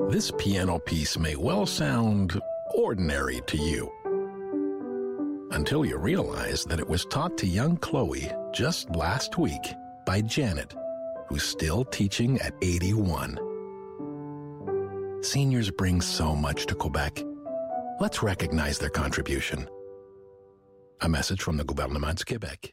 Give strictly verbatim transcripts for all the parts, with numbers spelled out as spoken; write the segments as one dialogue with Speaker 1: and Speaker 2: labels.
Speaker 1: This piano piece may well sound ordinary to you, until you realize that it was taught to young Chloe just last week by Janet, who's still teaching at eighty-one. Seniors bring so much to Quebec. Let's recognize their contribution. A message from the Gouvernement du Québec.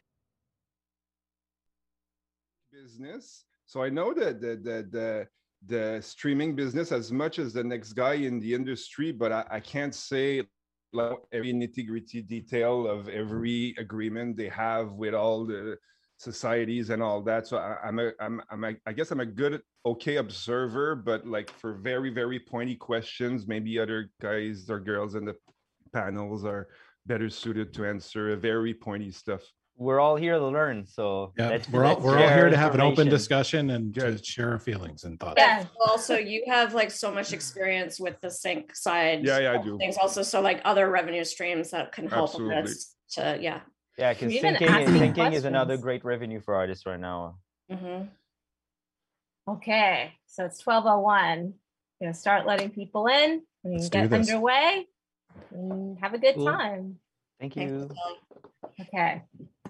Speaker 2: Business. So I know that the, the, the, the streaming business as much as the next guy in the industry, but I, I can't say like every nitty-gritty detail of every agreement they have with all the societies and all that. So I, I'm a, I'm, I'm a, I guess I'm a good, okay observer, but like for very, very pointy questions, maybe other guys or girls in the panels are better suited to answer very pointy stuff.
Speaker 3: We're all here to learn, so
Speaker 4: yeah,
Speaker 3: let's,
Speaker 4: we're all
Speaker 3: let's
Speaker 4: we're all here to have an open
Speaker 3: information.
Speaker 4: discussion and
Speaker 2: Good.
Speaker 4: to share our feelings and thoughts.
Speaker 5: Yeah. Also, you have like so much experience with the sync side.
Speaker 2: Yeah, yeah, I do.
Speaker 5: Things also, so like other revenue streams that can help
Speaker 2: Absolutely.
Speaker 5: us to yeah.
Speaker 3: Yeah, because
Speaker 6: Even
Speaker 3: thinking, is,
Speaker 6: asking
Speaker 3: thinking is another
Speaker 6: questions.
Speaker 3: great revenue for artists right now.
Speaker 5: Mm-hmm.
Speaker 6: Okay, so it's twelve oh one. Gonna start letting people in. We
Speaker 4: Let's
Speaker 6: can
Speaker 4: do
Speaker 6: get
Speaker 4: this.
Speaker 6: underway and have a good
Speaker 3: Cool.
Speaker 6: time.
Speaker 3: Thank
Speaker 5: Thanks,
Speaker 3: you.
Speaker 5: Kelly.
Speaker 6: Okay.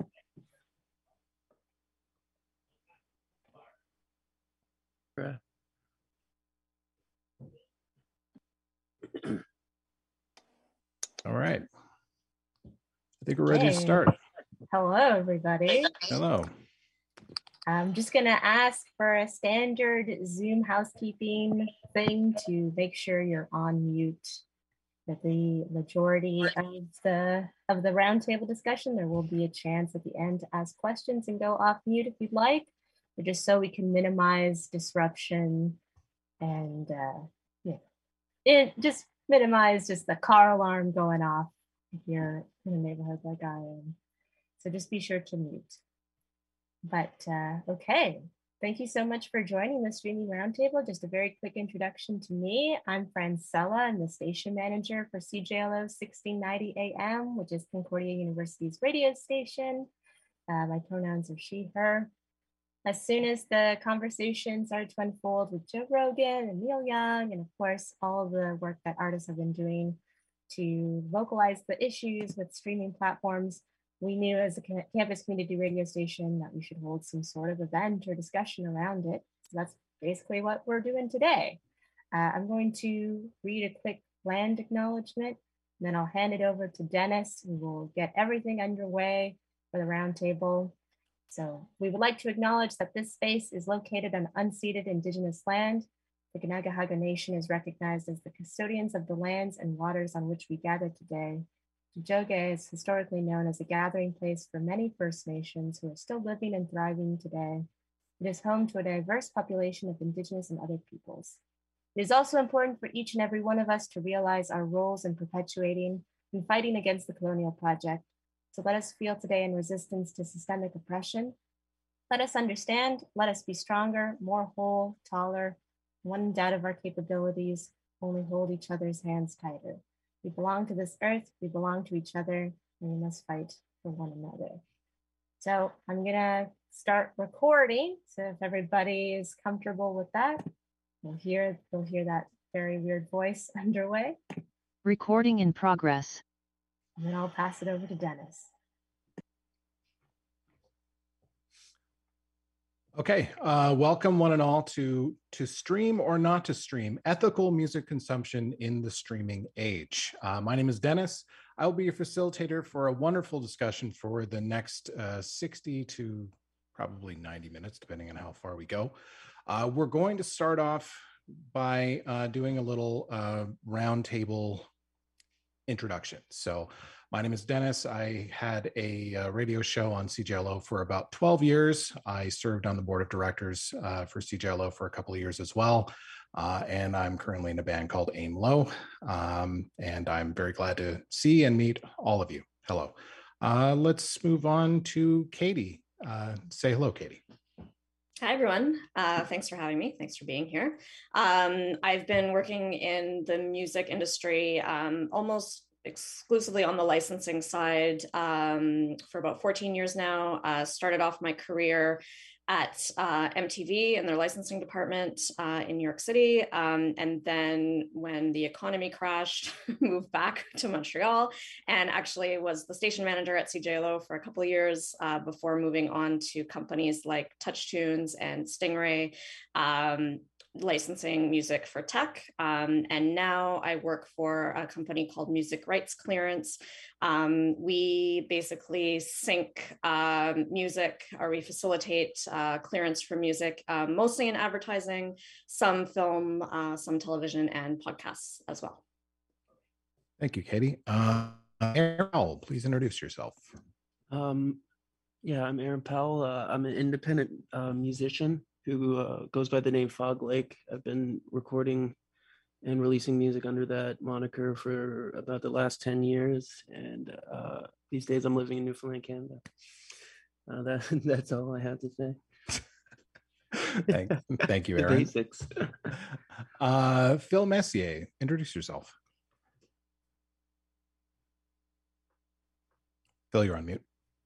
Speaker 4: All right. I think we're ready to
Speaker 6: Okay.
Speaker 4: start.
Speaker 6: Hello, everybody.
Speaker 4: Hello.
Speaker 6: I'm just gonna ask for a standard Zoom housekeeping thing to make sure you're on mute. That the majority of the of the roundtable discussion, there will be a chance at the end to ask questions and go off mute if you'd like, but just so we can minimize disruption and uh, yeah, it just minimize just the car alarm going off if you're in a neighborhood like I am. So just be sure to mute. But uh, okay, thank you so much for joining the Streaming Roundtable. Just a very quick introduction to me. I'm Francella. I'm the station manager for C J L O sixteen ninety A M, which is Concordia University's radio station. Uh, my pronouns are she, her. As soon as the conversation started to unfold with Joe Rogan and Neil Young, and of course, all the work that artists have been doing to vocalize the issues with streaming platforms, we knew as a campus community radio station that we should hold some sort of event or discussion around it. So that's basically what we're doing today. Uh, I'm going to read a quick land acknowledgement, and then I'll hand it over to Dennis, who will get everything underway for the roundtable. So we would like to acknowledge that this space is located on unceded Indigenous land. The Kanagahaga Nation is recognized as the custodians of the lands and waters on which we gather today. Tiohtià:ke is historically known as a gathering place for many First Nations who are still living and thriving today. It is home to a diverse population of Indigenous and other peoples. It is also important for each and every one of us to realize our roles in perpetuating and fighting against the colonial project. So let us feel today in resistance to systemic oppression. Let us understand, let us be stronger, more whole, taller, one in doubt of our capabilities, only hold each other's hands tighter. We belong to this earth, we belong to each other, and we must fight for one another. So I'm gonna start recording. So if everybody is comfortable with that, we'll hear, we'll hear that very weird voice underway.
Speaker 7: Recording in progress.
Speaker 6: And then I'll pass it over to Dennis.
Speaker 4: Okay, uh, welcome one and all to To Stream or Not to Stream, Ethical Music Consumption in the Streaming Age. Uh, my name is Dennis. I will be your facilitator for a wonderful discussion for the next uh, sixty to probably ninety minutes, depending on how far we go. Uh, we're going to start off by uh, doing a little uh, roundtable introduction. So my name is Dennis. I had a, uh radio show on C J L O for about twelve years. I served on the board of directors uh, for C J L O for a couple of years as well. Uh, and I'm currently in a band called Aim Low. Um, and I'm very glad to see and meet all of you. Hello. Uh, let's move on to Katie. Uh, say hello, Katie.
Speaker 5: Hi, everyone. Uh, thanks for having me. Thanks for being here. Um, I've been working in the music industry um, almost exclusively on the licensing side um, for about fourteen years now. Uh, started off my career at uh, M T V in their licensing department uh, in New York City. Um, and then when the economy crashed, moved back to Montreal and actually was the station manager at C J L O for a couple of years uh, before moving on to companies like TouchTunes and Stingray. Um, licensing music for tech. Um, and now I work for a company called Music Rights Clearance. Um, we basically sync um, music, or we facilitate uh, clearance for music, um, mostly in advertising, some film, uh, some television, and podcasts as well.
Speaker 4: Thank you, Katie. Uh, Aaron Powell, please introduce yourself.
Speaker 8: Um, yeah, I'm Aaron Powell. Uh, I'm an independent uh, musician who uh, goes by the name Fog Lake. I've been recording and releasing music under that moniker for about the last ten years. And uh, these days I'm living in Newfoundland, Canada. Uh, that, that's all I have to say.
Speaker 4: thank, thank you,
Speaker 8: The
Speaker 4: Aaron.
Speaker 8: basics.
Speaker 4: uh, Phil Messier, introduce yourself. Phil, you're on mute.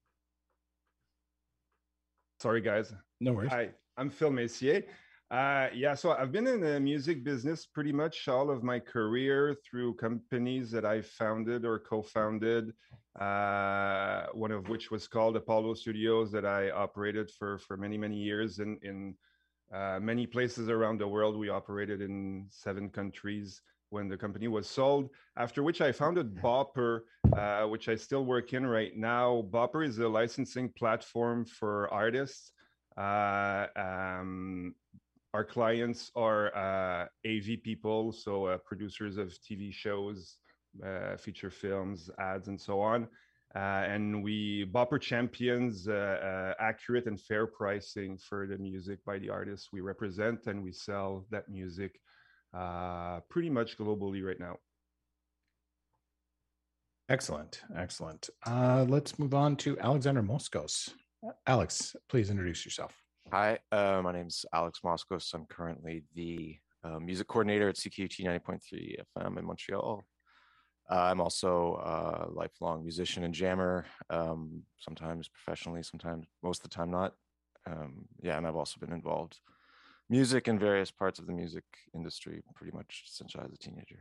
Speaker 2: Sorry, guys.
Speaker 4: No worries.
Speaker 2: Hi, I'm Phil Messier. Uh, yeah, so I've been in the music business pretty much all of my career through companies that I founded or co-founded, uh, one of which was called Apollo Studios that I operated for, for many, many years in, in uh, many places around the world. We operated in seven countries when the company was sold, after which I founded Bopper, uh, which I still work in right now. Bopper is a licensing platform for artists. Uh, um, our clients are uh, A V people, so uh, producers of T V shows, uh, feature films, ads, and so on. Uh, and we, Bopper champions uh, uh, accurate and fair pricing for the music by the artists we represent, and we sell that music uh, pretty much globally right now.
Speaker 4: Excellent, excellent. Uh, let's move on to Alexander Moskos. Alex, please introduce yourself.
Speaker 9: Hi, uh, my name is Alex Moskos. I'm currently the uh, music coordinator at C K U T ninety point three F M in Montreal. Uh, I'm also a lifelong musician and jammer, um, sometimes professionally, sometimes, most of the time not. Um, yeah, and I've also been involved music in various parts of the music industry pretty much since I was a teenager.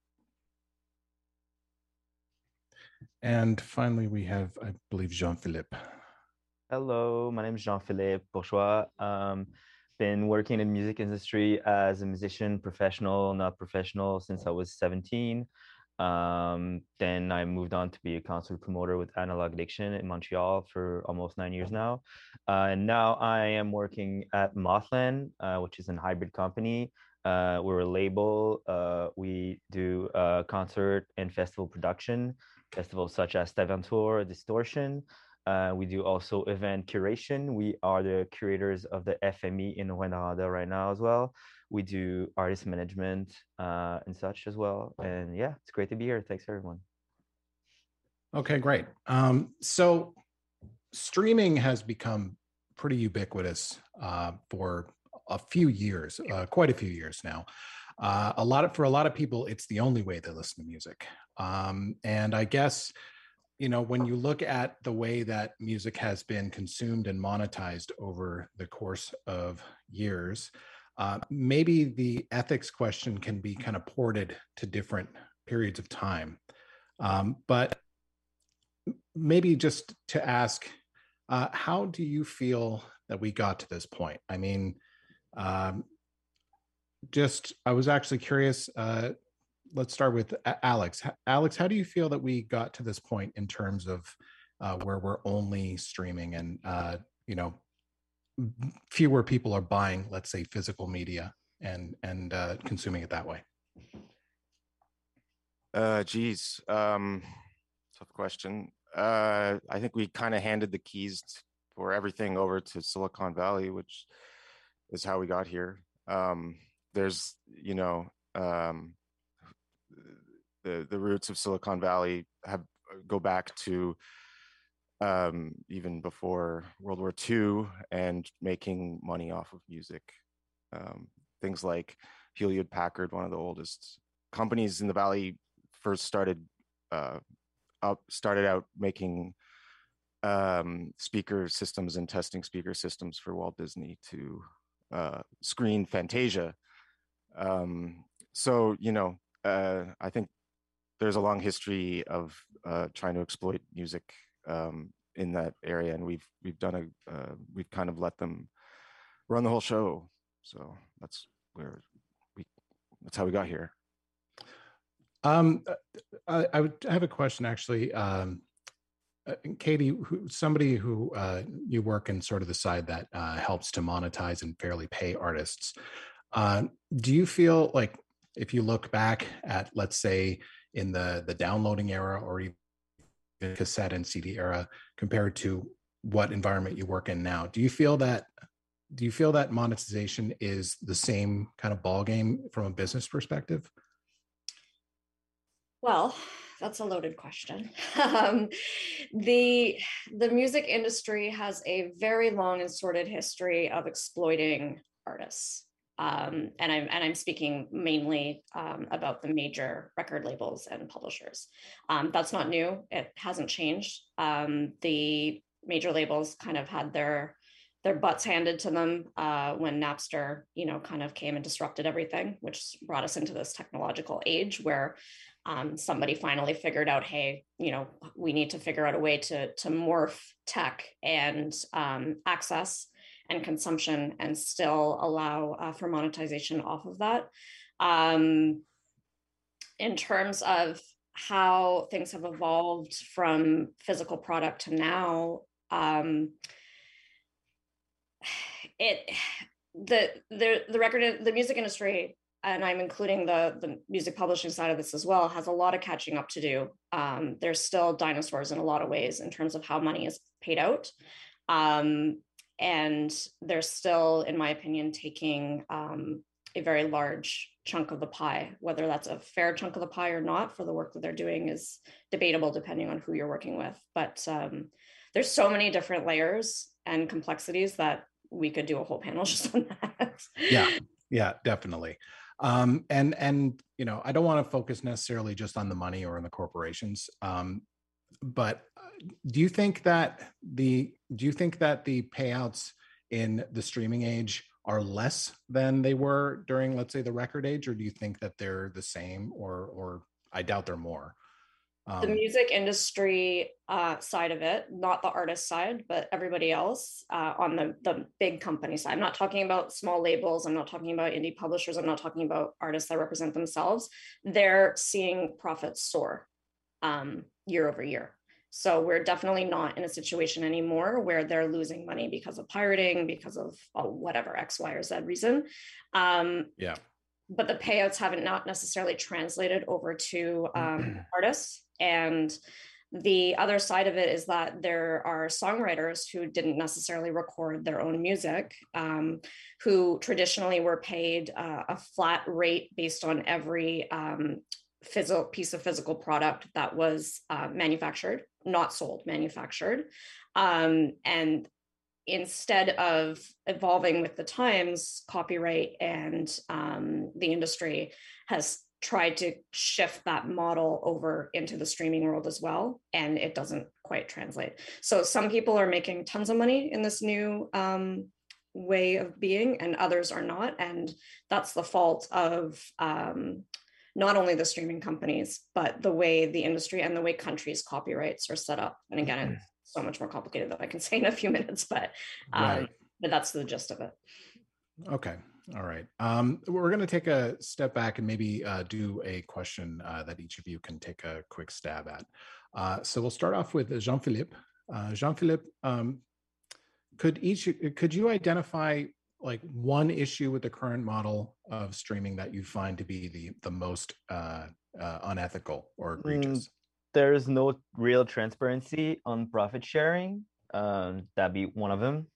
Speaker 4: And finally, we have, I believe, Jean-Philippe.
Speaker 3: Hello, my name is Jean-Philippe Bourgeois. Um, been working in the music industry as a musician, professional, not professional, since I was seventeen. Um, then I moved on to be a concert promoter with Analog Addiction in Montreal for almost nine years now. Uh, and now I am working at Mothland, uh, which is a hybrid company. Uh, we're a label. Uh, we do uh, concert and festival production, festivals such as Staventour, Distortion. Uh, we do also event curation. We are the curators of the F M E in Rwanda right now as well. We do artist management uh, and such as well. And yeah, it's great to be here. Thanks, everyone.
Speaker 4: Okay, great. Um, so streaming has become pretty ubiquitous uh, for a few years, uh, quite a few years now. Uh, a lot of, for a lot of people, it's the only way they listen to music. Um, and I guess, you know, when you look at the way that music has been consumed and monetized over the course of years, uh, maybe the ethics question can be kind of ported to different periods of time. Um, but maybe just to ask, uh, how do you feel that we got to this point? I mean, um, just, I was actually curious, uh, let's start with Alex. Alex, how do you feel that we got to this point in terms of uh, where we're only streaming and, uh, you know, fewer people are buying, let's say, physical media and, and uh, consuming it that way?
Speaker 9: Uh, geez, um, tough question. Uh, I think we kind of handed the keys for everything over to Silicon Valley, which is how we got here. Um, there's, you know, um, the the roots of Silicon Valley have go back to um, even before World War Two and making money off of music. Um, things like Hewlett Packard, one of the oldest companies in the Valley, first started uh, up started out making um, speaker systems and testing speaker systems for Walt Disney to uh, screen Fantasia. Um, so, you know, uh, I think there's a long history of uh, trying to exploit music um, in that area, and we've we've done a uh, we've kind of let them run the whole show. So that's where we that's how we got here.
Speaker 4: Um, I, I would have a question actually. Um, uh, Katie, who, somebody who uh, you work in sort of the side that uh, helps to monetize and fairly pay artists. Uh, do you feel like if you look back at, let's say, in the the downloading era or even cassette and C D era compared to what environment you work in now, do you feel that do you feel that monetization is the same kind of ball game from a business perspective?
Speaker 5: Well, that's a loaded question. um, the the music industry has a very long and sordid history of exploiting artists. Um, and I'm and I'm speaking mainly um, about the major record labels and publishers. Um, that's not new; it hasn't changed. Um, the major labels kind of had their their butts handed to them uh, when Napster, you know, kind of came and disrupted everything, which brought us into this technological age where um, somebody finally figured out, hey, you know, we need to figure out a way to to morph tech and um, access and consumption and still allow uh, for monetization off of that. Um, in terms of how things have evolved from physical product to now, um, it the the the record the music industry, and I'm including the the music publishing side of this as well, has a lot of catching up to do. Um, there's still dinosaurs in a lot of ways in terms of how money is paid out. Um, And they're still, in my opinion, taking um, a very large chunk of the pie. Whether that's a fair chunk of the pie or not for the work that they're doing is debatable depending on who you're working with. But um, there's so many different layers and complexities that we could do a whole panel just on that.
Speaker 4: Yeah, yeah, definitely. Um, and and you know, I don't want to focus necessarily just on the money or on the corporations. Um, but do you think that the do you think that the payouts in the streaming age are less than they were during, let's say, the record age, or do you think that they're the same, or or I doubt they're more? Um,
Speaker 5: the music industry uh, side of it, not the artist side, but everybody else uh, on the, the big company side. I'm not talking about small labels. I'm not talking about indie publishers. I'm not talking about artists that represent themselves. They're seeing profits soar um, year over year. So we're definitely not in a situation anymore where they're losing money because of pirating, because of oh, whatever X, Y, or Z reason. Um,
Speaker 4: yeah.
Speaker 5: But the payouts haven't not necessarily translated over to um, artists. And the other side of it is that there are songwriters who didn't necessarily record their own music, um, who traditionally were paid uh, a flat rate based on every um, physical piece of physical product that was uh, manufactured, not sold, manufactured. Um, and instead of evolving with the times, copyright and um, the industry has tried to shift that model over into the streaming world as well, and it doesn't quite translate. So some people are making tons of money in this new um, way of being, and others are not, and that's the fault of um, not only the streaming companies, but the way the industry and the way countries' copyrights are set up. And again, it's so much more complicated than I can say in a few minutes, but um, right. but that's the gist of it.
Speaker 4: Okay. All right. Um, we're going to take a step back and maybe uh, do a question uh, that each of you can take a quick stab at. Uh, so we'll start off with Jean-Philippe. Uh, Jean-Philippe, um, could each could you identify like one issue with the current model of streaming that you find to be the the most uh, uh, unethical or egregious?
Speaker 3: Mm, there's no real transparency on profit sharing. Um, that'd be one of them.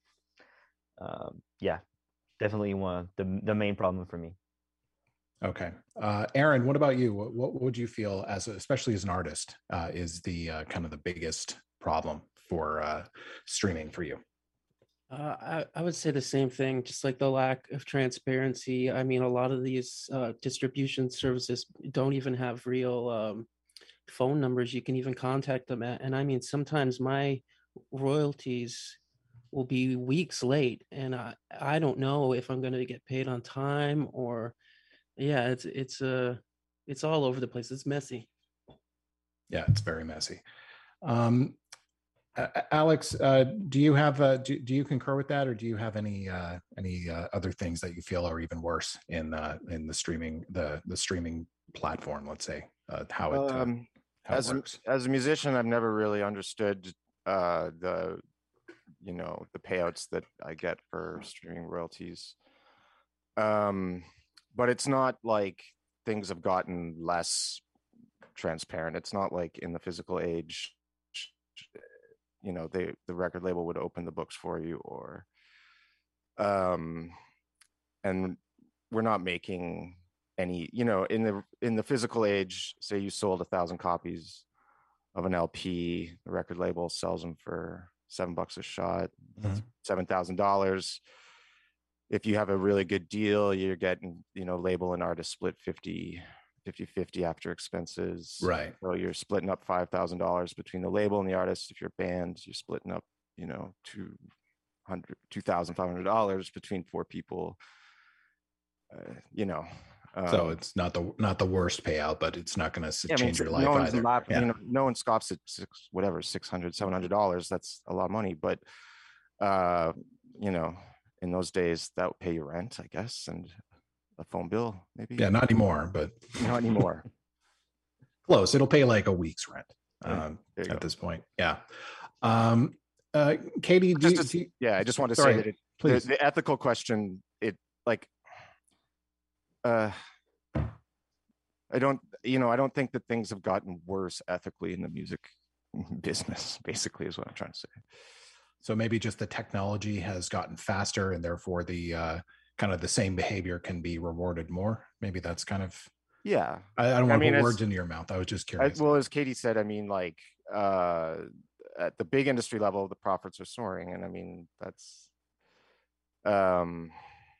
Speaker 3: Um, yeah. Definitely one the the main problem for me.
Speaker 4: Okay, uh, Aaron, what about you? What, what would you feel, as a, especially as an artist, uh, is the uh, kind of the biggest problem for uh, streaming for you?
Speaker 8: Uh, I, I would say the same thing, just like the lack of transparency. I mean, a lot of these uh, distribution services don't even have real um, phone numbers you can even contact them at. And I mean, sometimes my royalties will be weeks late, and I I don't know if I'm going to get paid on time, or yeah, it's it's uh it's all over the place. It's messy.
Speaker 4: Yeah, it's very messy. Um, Alex, uh, do you have uh, do, do you concur with that, or do you have any uh, any uh, other things that you feel are even worse in uh, in the streaming the the streaming platform? Let's say uh, how it uh,
Speaker 9: Um,
Speaker 4: how
Speaker 9: as
Speaker 4: it
Speaker 9: a,
Speaker 4: works.
Speaker 9: as a musician, I've never really understood uh, the, you know, the payouts that I get for streaming royalties. Um, but it's not like things have gotten less transparent. It's not like in the physical age, you know, they the record label would open the books for you, or um, and we're not making any, you know, in the in the physical age, say you sold a thousand copies of an L P, the record label sells them for seven bucks a shot,
Speaker 4: mm-hmm.
Speaker 9: seven thousand dollars. If you have a really good deal, you're getting, you know, label and artist split fifty fifty after expenses.
Speaker 4: Right.
Speaker 9: So you're splitting up five thousand dollars between the label and the artist. If you're a band, you're splitting up, you know, two hundred, two thousand five hundred dollars between four people. Uh, you know, um,
Speaker 4: so it's not the not the worst payout, but it's not going to
Speaker 9: yeah,
Speaker 4: change
Speaker 9: I mean,
Speaker 4: your life
Speaker 9: no one's
Speaker 4: either.
Speaker 9: Lap,
Speaker 4: Yeah.
Speaker 9: You know, no one scoffs at six, whatever, six hundred, seven hundred dollars. That's a lot of money, but uh, you know, in those days, that would pay your rent, I guess, and a phone bill, maybe.
Speaker 4: Yeah, not anymore, but
Speaker 9: not anymore.
Speaker 4: Close. It'll pay like a week's rent
Speaker 9: Yeah,
Speaker 4: um,
Speaker 9: there you
Speaker 4: at
Speaker 9: go.
Speaker 4: this point. Yeah. Um, uh, Katie, do you,
Speaker 9: Just to-
Speaker 4: do you-
Speaker 9: yeah, I just want to
Speaker 4: sorry,
Speaker 9: say that it, the,
Speaker 4: please.
Speaker 9: the ethical question, it like, uh, I don't, you know, I don't think that things have gotten worse ethically in the music business, basically, is what I'm trying to say.
Speaker 4: So maybe just the technology has gotten faster, and therefore the uh, kind of the same behavior can be rewarded more. Maybe that's kind of.
Speaker 9: Yeah,
Speaker 4: I, I don't want to
Speaker 9: mean,
Speaker 4: put
Speaker 9: as-
Speaker 4: words into your mouth. I was just
Speaker 9: I,
Speaker 4: curious.
Speaker 9: well, as Katie said, I mean, like, uh, at the big industry level, the profits are soaring, and I mean, that's, um,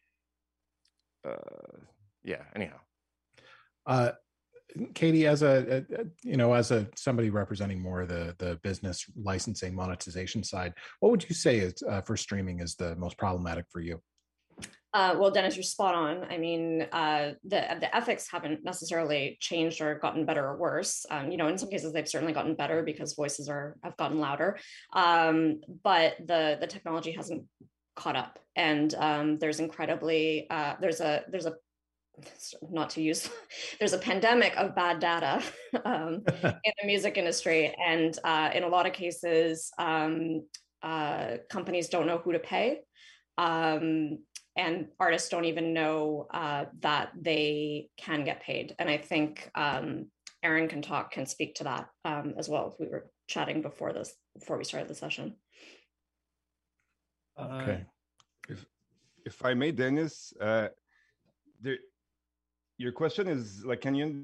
Speaker 9: uh, yeah. Anyhow,
Speaker 4: Uh, Katie, as a, a you know, as a somebody representing more of the the business licensing monetization side, what would you say is uh, for streaming is the most problematic for you?
Speaker 5: Uh, well, Dennis, you're spot on. I mean, uh, the the ethics haven't necessarily changed or gotten better or worse. Um, you know, in some cases, they've certainly gotten better because voices are have gotten louder. Um, but the the technology hasn't caught up, and um, there's incredibly uh, there's a there's a not to use there's a pandemic of bad data um, in the music industry, and uh, in a lot of cases, um, uh, companies don't know who to pay. Um, and artists don't even know uh, that they can get paid. And I think um, Aaron can talk, can speak to that um, as well. We were chatting before this, before we started the session.
Speaker 4: Okay.
Speaker 2: If, if I may, Dennis, uh, there, your question is like, can you,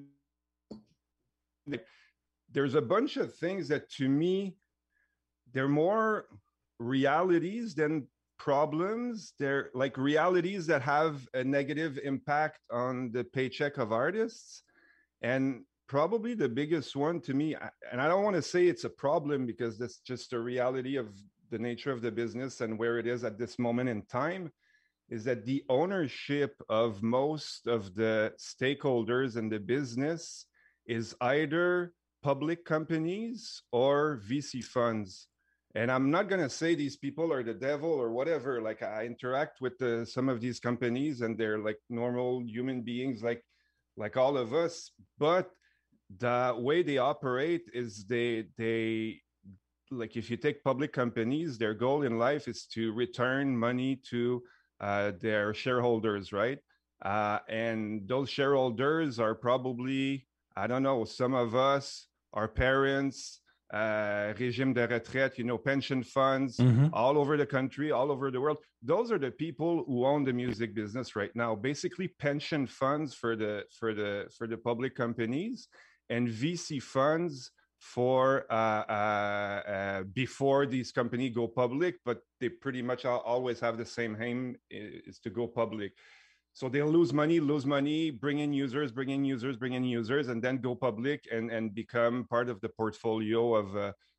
Speaker 2: there's a bunch of things that to me, they're more realities than problems. They're like realities that have a negative impact on the paycheck of artists. And probably the biggest one to me, and I don't want to say it's a problem because that's just a reality of the nature of the business and where it is at this moment in time, is that the ownership of most of the stakeholders in the business is either public companies or V C funds. And I'm not going to say these people are the devil or whatever. Like, I interact with the, some of these companies and they're like normal human beings, like, like all of us. But the way they operate is they, they, like, if you take public companies, their goal in life is to return money to uh, their shareholders, right? Uh, and those shareholders are probably, I don't know, some of us, our parents, uh, régime de retraite, you know, pension funds,
Speaker 4: Mm-hmm.
Speaker 2: all over the country, all over the world. Those are the people who own the music business right now. Basically, pension funds for the for the for the public companies, and V C funds for uh, uh, uh, before these companies go public. But they pretty much always have the same aim, is to go public. So they'll lose money, lose money, bring in users, bring in users, bring in users, and then go public and, and become part of the portfolio of, uh,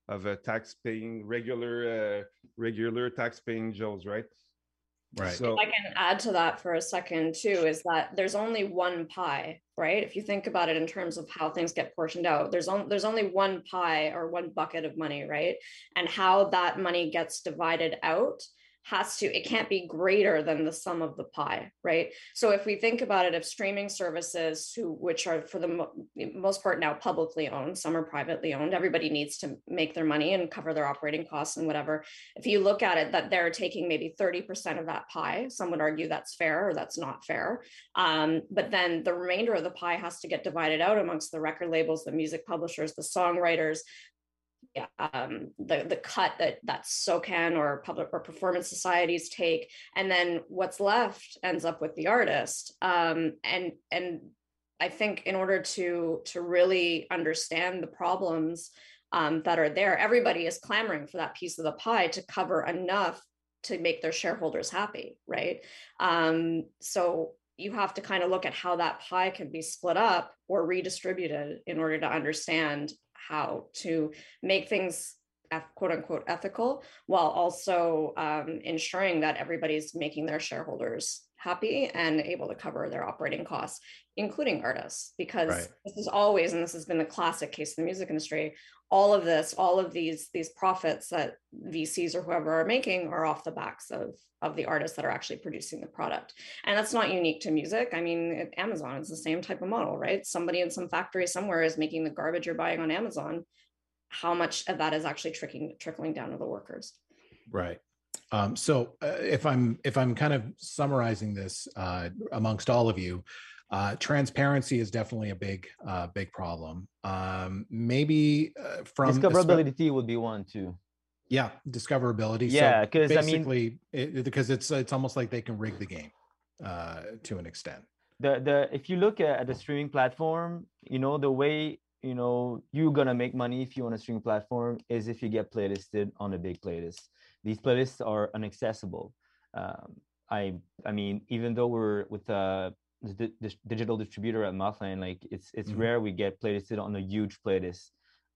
Speaker 2: of a tax paying regular uh, regular tax paying Joes, right?
Speaker 4: Right.
Speaker 2: So
Speaker 5: if I can add to that for a second too, is that there's only one pie, right? If you think about it in terms of how things get portioned out, there's only there's only one pie or one bucket of money, right? And how that money gets divided out has to, it can't be greater than the sum of the pie, right? So if we think about it, if streaming services, who which are for the mo- most part now publicly owned, some are privately owned, everybody needs to make their money and cover their operating costs and whatever. If you look at it, that they're taking maybe thirty percent of that pie, some would argue that's fair or that's not fair. Um, but then the remainder of the pie has to get divided out amongst the record labels, the music publishers, the songwriters, yeah, um, the the cut that that SOCAN or public or performance societies take, and then what's left ends up with the artist. Um, and and I think in order to to really understand the problems um, that are there, everybody is clamoring for that piece of the pie to cover enough to make their shareholders happy, right? Um, so you have to kind of look at how that pie can be split up or redistributed in order to understand how to make things quote unquote ethical, while also um, ensuring that everybody's making their shareholders happy and able to cover their operating costs, including artists, because
Speaker 4: Right.
Speaker 5: this is always, and this has been the classic case in the music industry, all of this, all of these, these profits that V Cs or whoever are making are off the backs of, of the artists that are actually producing the product. And that's not unique to music. I mean, Amazon is the same type of model, right? Somebody in some factory somewhere is making the garbage you're buying on Amazon. How much of that is actually trickling, trickling down to the workers?
Speaker 4: Right. Um, so uh, if I'm if I'm kind of summarizing this uh, amongst all of you, uh, transparency is definitely a big uh, big problem. Um, maybe uh, from
Speaker 3: discoverability would be one too.
Speaker 4: Yeah, discoverability.
Speaker 3: Yeah,
Speaker 4: so
Speaker 3: because I mean,
Speaker 4: basically, it, because it's it's almost like they can rig the game uh, to an extent.
Speaker 3: The the if you look at, at the streaming platform, you know the way you know you're gonna make money if you're on a streaming platform is if you get playlisted on a big playlist. These playlists are inaccessible. Um, I I mean, even though we're with a the, the digital distributor at Mothland, like it's it's mm-hmm. rare we get playlisted on a huge playlist.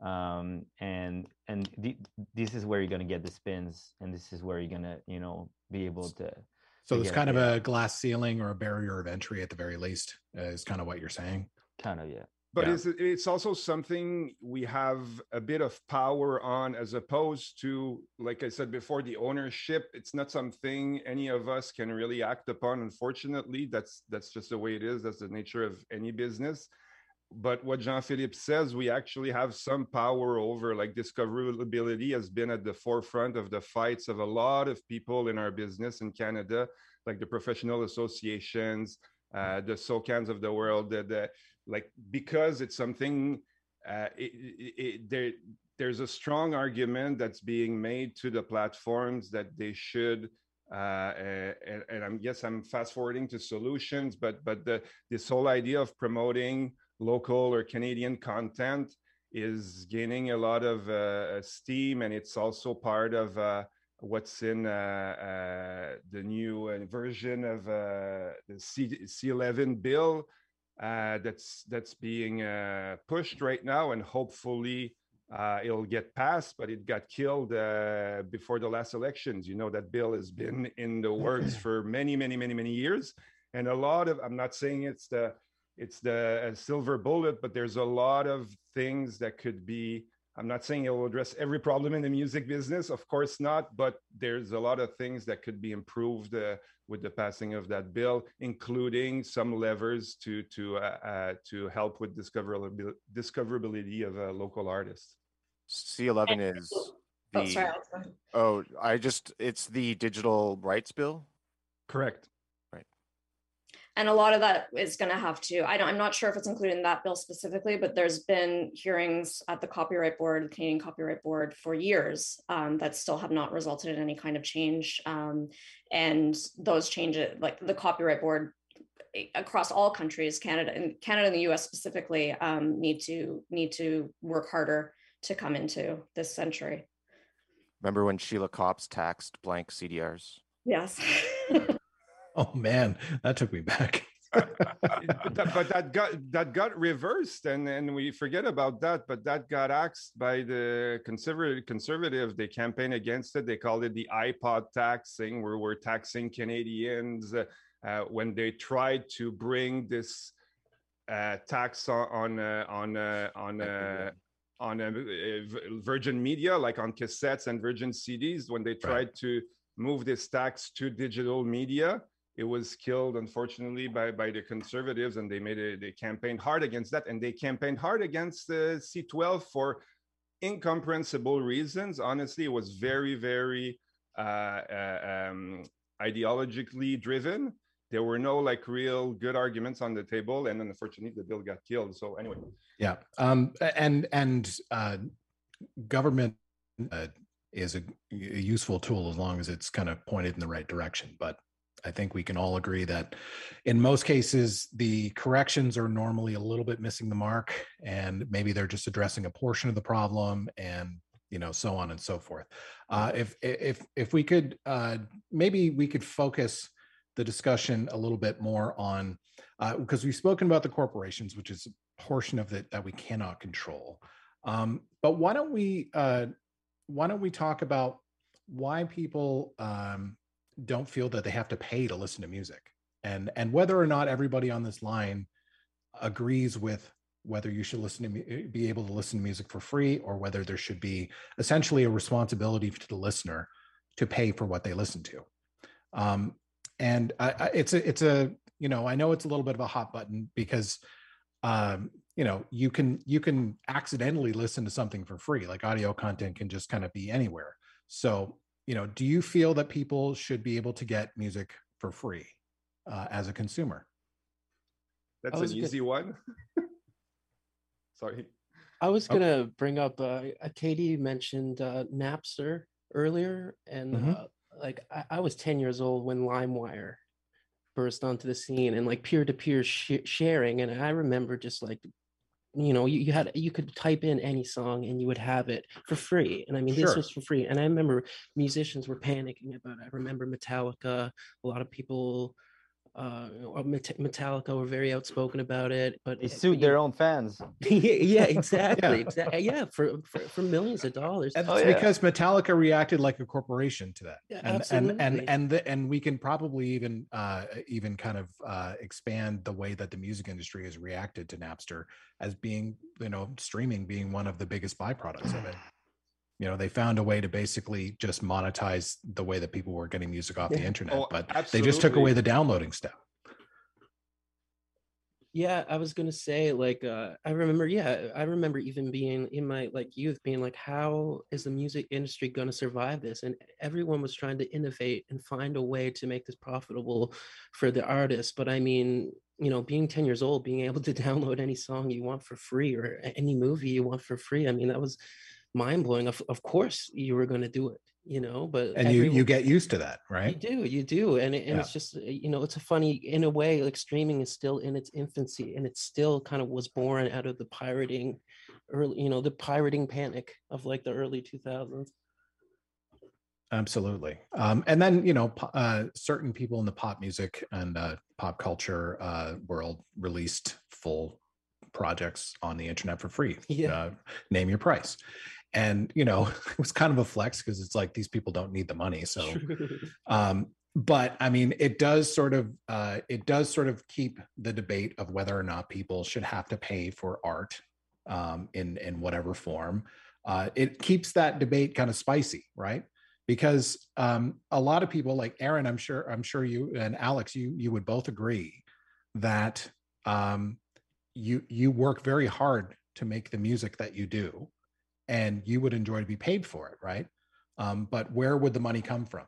Speaker 3: Um, and and th- this is where you're gonna get the spins, and this is where you're gonna you know be able to.
Speaker 4: So there's kind of a glass ceiling or a barrier of entry at the very least, uh, is kind of what you're saying.
Speaker 3: Kind of, yeah.
Speaker 2: But
Speaker 4: yeah.
Speaker 2: it's, it's also something we have a bit of power on, as opposed to, like I said before, the ownership. It's not something any of us can really act upon. Unfortunately, that's that's just the way it is. That's the nature of any business. But what Jean-Philippe says, we actually have some power over, like discoverability has been at the forefront of the fights of a lot of people in our business in Canada, like the professional associations, uh, the SOCANs of the world, the, the like, because it's something, uh, it, it, it, there, there's a strong argument that's being made to the platforms that they should, uh, and, and I'm guess I'm fast forwarding to solutions, but but the this whole idea of promoting local or Canadian content is gaining a lot of uh, steam, and it's also part of uh, what's in uh, uh, the new uh, version of uh, the C- C11 bill uh, that's that's being uh, pushed right now, and hopefully uh, it'll get passed. But it got killed uh, before the last elections. You know, that bill has been in the works for many, many, many, many years, and a lot of. I'm not saying it's the it's the uh, silver bullet, but there's a lot of things that could be. I'm not saying it will address every problem in the music business, of course not, but there's a lot of things that could be improved uh, with the passing of that bill, including some levers to to uh, uh, to help with discoverability discoverability of uh, local artists.
Speaker 9: C eleven is the
Speaker 5: Oh, sorry.
Speaker 9: oh I just it's the digital rights bill.
Speaker 2: Correct.
Speaker 5: And a lot of that is going to have to, I don't, I'm not sure if it's included in that bill specifically, but there's been hearings at the Copyright Board, the Canadian Copyright Board, for years um, that still have not resulted in any kind of change. Um, and those changes, like the Copyright Board across all countries, Canada and Canada and the U S specifically, um, need to need to work harder to come into this century.
Speaker 9: Remember when Sheila Copps taxed blank C D Rs?
Speaker 5: Yes.
Speaker 4: Oh man, that took me back.
Speaker 2: but, that, but that got that got reversed, and and we forget about that. But that got axed by the conservative conservative. They campaigned against it. They called it the iPod tax, saying we're we're taxing Canadians uh, uh, when they tried to bring this uh, tax on on uh, on uh, on. Uh, on uh, Virgin Media, like on cassettes and Virgin C Ds, when they tried right. to move this tax to digital media, it was killed, unfortunately, by, by the conservatives, and they made a, they campaigned hard against that, and they campaigned hard against the uh, C twelve for incomprehensible reasons. Honestly, it was very, very uh, uh, um, ideologically driven. There were no like real good arguments on the table, and unfortunately, the bill got killed. So anyway,
Speaker 4: yeah, um, and and uh, government uh, is a, a useful tool as long as it's kind of pointed in the right direction. But I think we can all agree that in most cases, the corrections are normally a little bit missing the mark, and maybe they're just addressing a portion of the problem, and you know, so on and so forth. Uh, if if if we could, uh, maybe we could focus the discussion a little bit more on, uh, because we've spoken about the corporations, which is a portion of it that we cannot control. Um, but why don't we uh, why don't we talk about why people um, don't feel that they have to pay to listen to music, and and whether or not everybody on this line agrees with whether you should listen to be able to listen to music for free, or whether there should be essentially a responsibility to the listener to pay for what they listen to. Um, And I, I, it's a, it's a, you know, I know it's a little bit of a hot button because, um, you know, you can, you can accidentally listen to something for free. Like audio content can just kind of be anywhere. So, you know, do you feel that people should be able to get music for free uh, as a consumer?
Speaker 2: That's an easy good. one. Sorry.
Speaker 8: I was going to okay. bring up, uh, Katie mentioned uh, Napster earlier, and mm-hmm. uh, like I, I was ten years old when LimeWire burst onto the scene, and like peer-to-peer sh- sharing. And I remember just like, you know, you, you had, you could type in any song and you would have it for free. And I mean, sure. this was for free. And I remember musicians were panicking about it. I remember Metallica, a lot of people, uh, Metallica were very outspoken about it, but
Speaker 3: they sued their own fans.
Speaker 8: yeah, yeah, exactly. yeah. exactly. Yeah. For, for, for millions of dollars.
Speaker 4: That's oh, yeah. because Metallica reacted like a corporation to that.
Speaker 8: Yeah,
Speaker 4: and,
Speaker 8: absolutely.
Speaker 4: and, and, and, the, and we can probably even, uh, even kind of, uh, expand the way that the music industry has reacted to Napster as being, you know, streaming being one of the biggest byproducts of it. You know, they found a way to basically just monetize the way that people were getting music off yeah. the internet, oh, but absolutely. They just took away the downloading step.
Speaker 8: Yeah, I was gonna say, like, uh, I remember, yeah, I remember even being in my like youth, being like, how is the music industry gonna survive this? And everyone was trying to innovate and find a way to make this profitable for the artist. But I mean, you know, being ten years old, being able to download any song you want for free or any movie you want for free, I mean, that was mind blowing. Of of course, you were gonna do it. You know, but
Speaker 4: and everyone, you you get used to that, right?
Speaker 8: You do, you do, and it, and yeah. it's just, you know, it's a funny, in a way, like streaming is still in its infancy, and it still kind of was born out of the pirating, early, you know, the pirating panic of like the early two thousands.
Speaker 4: Absolutely, um, and then you know, uh, certain people in the pop music and uh, pop culture uh, world released full projects on the internet for free.
Speaker 8: Yeah,
Speaker 4: uh, name your price. And, you know, it was kind of a flex because it's like these people don't need the money. So, um, but I mean, it does sort of, uh, it does sort of keep the debate of whether or not people should have to pay for art um, in, in whatever form. Uh, it keeps that debate kind of spicy, right? Because um, a lot of people like Aaron, I'm sure, I'm sure you and Alex, you, you would both agree that um, you, you work very hard to make the music that you do. And you would enjoy to be paid for it, right? Um, but where would the money come from?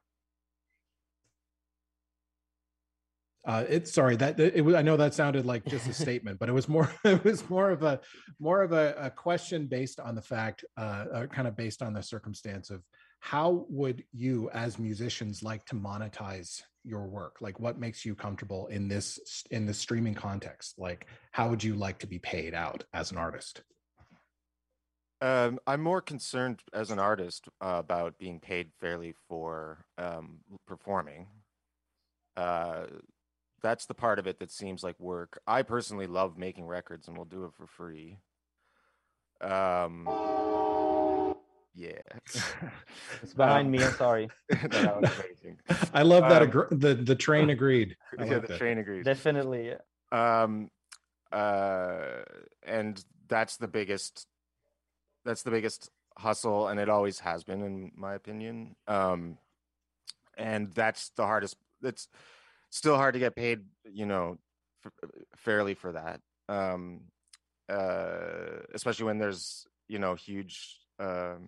Speaker 4: Uh, it's sorry that it was. I know that sounded like just a statement, but it was more. It was more of a more of a, a question based on the fact, uh, uh, kind of based on the circumstance of how would you, as musicians, like to monetize your work? Like, what makes you comfortable in this in the streaming context? Like, how would you like to be paid out as an artist?
Speaker 9: Um, I'm more concerned as an artist uh, about being paid fairly for um, performing. Uh, that's the part of it that seems like work. I personally love making records and will do it for free. Um, yeah.
Speaker 3: It's behind
Speaker 9: Um,
Speaker 3: me. I'm sorry.
Speaker 9: no, that was amazing.
Speaker 4: I love that.
Speaker 9: Um,
Speaker 4: Agr- the the train agreed. I
Speaker 9: yeah,
Speaker 4: like
Speaker 9: the
Speaker 4: that.
Speaker 9: train agrees.
Speaker 3: Definitely. Yeah.
Speaker 9: Um, uh, and that's the biggest. That's the biggest hustle, and it always has been, in my opinion. Um, and that's the hardest. It's still hard to get paid, you know, f- fairly for that. Um, uh, especially when there's, you know, huge, um,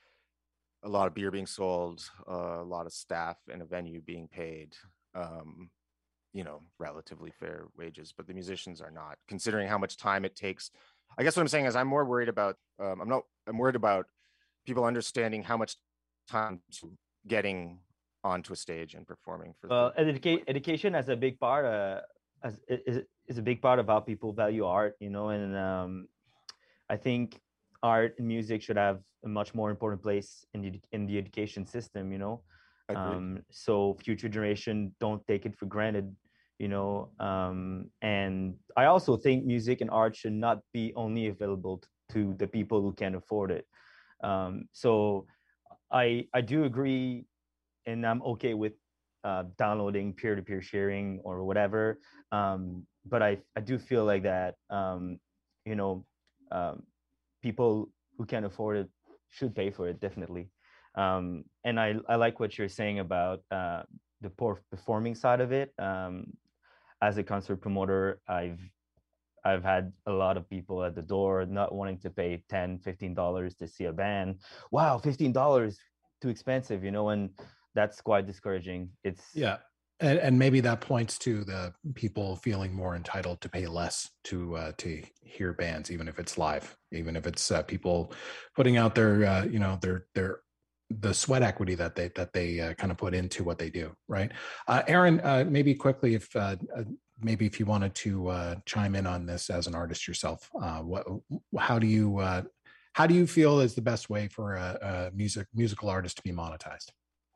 Speaker 9: a lot of beer being sold, uh, a lot of staff in a venue being paid, um, you know, relatively fair wages, but the musicians are not, considering how much time it takes. I guess what I'm saying is I'm more worried about, um, I'm not, I'm worried about people understanding how much time to getting onto a stage and performing for.
Speaker 3: Well,
Speaker 9: the,
Speaker 3: educate, education as a big part, uh, as is is a big part of how people value art, you know, and um, I think art and music should have a much more important place in the in the education system, you know. Um, so future generation don't take it for granted, you know. Um, and I also think music and art should not be only available to the people who can afford it. Um, so I I do agree, and I'm okay with uh, downloading peer-to-peer sharing or whatever. Um, but I I do feel like that um, you know um, people who can afford it should pay for it, definitely. Um, and I I like what you're saying about uh, the performing side of it. Um, as a concert promoter, I've I've had a lot of people at the door not wanting to pay ten, fifteen dollars to see a band. Wow, fifteen dollars, too expensive, you know, and that's quite discouraging. It's
Speaker 4: Yeah. And, and maybe that points to the people feeling more entitled to pay less to uh, to hear bands, even if it's live, even if it's uh, people putting out their uh, you know their their the sweat equity that they that they uh, kind of put into what they do, right? Uh, Aaron, uh, maybe quickly, if uh, uh, maybe if you wanted to uh, chime in on this as an artist yourself, uh, what how do you uh, how do you feel is the best way for a, a music musical artist to be monetized?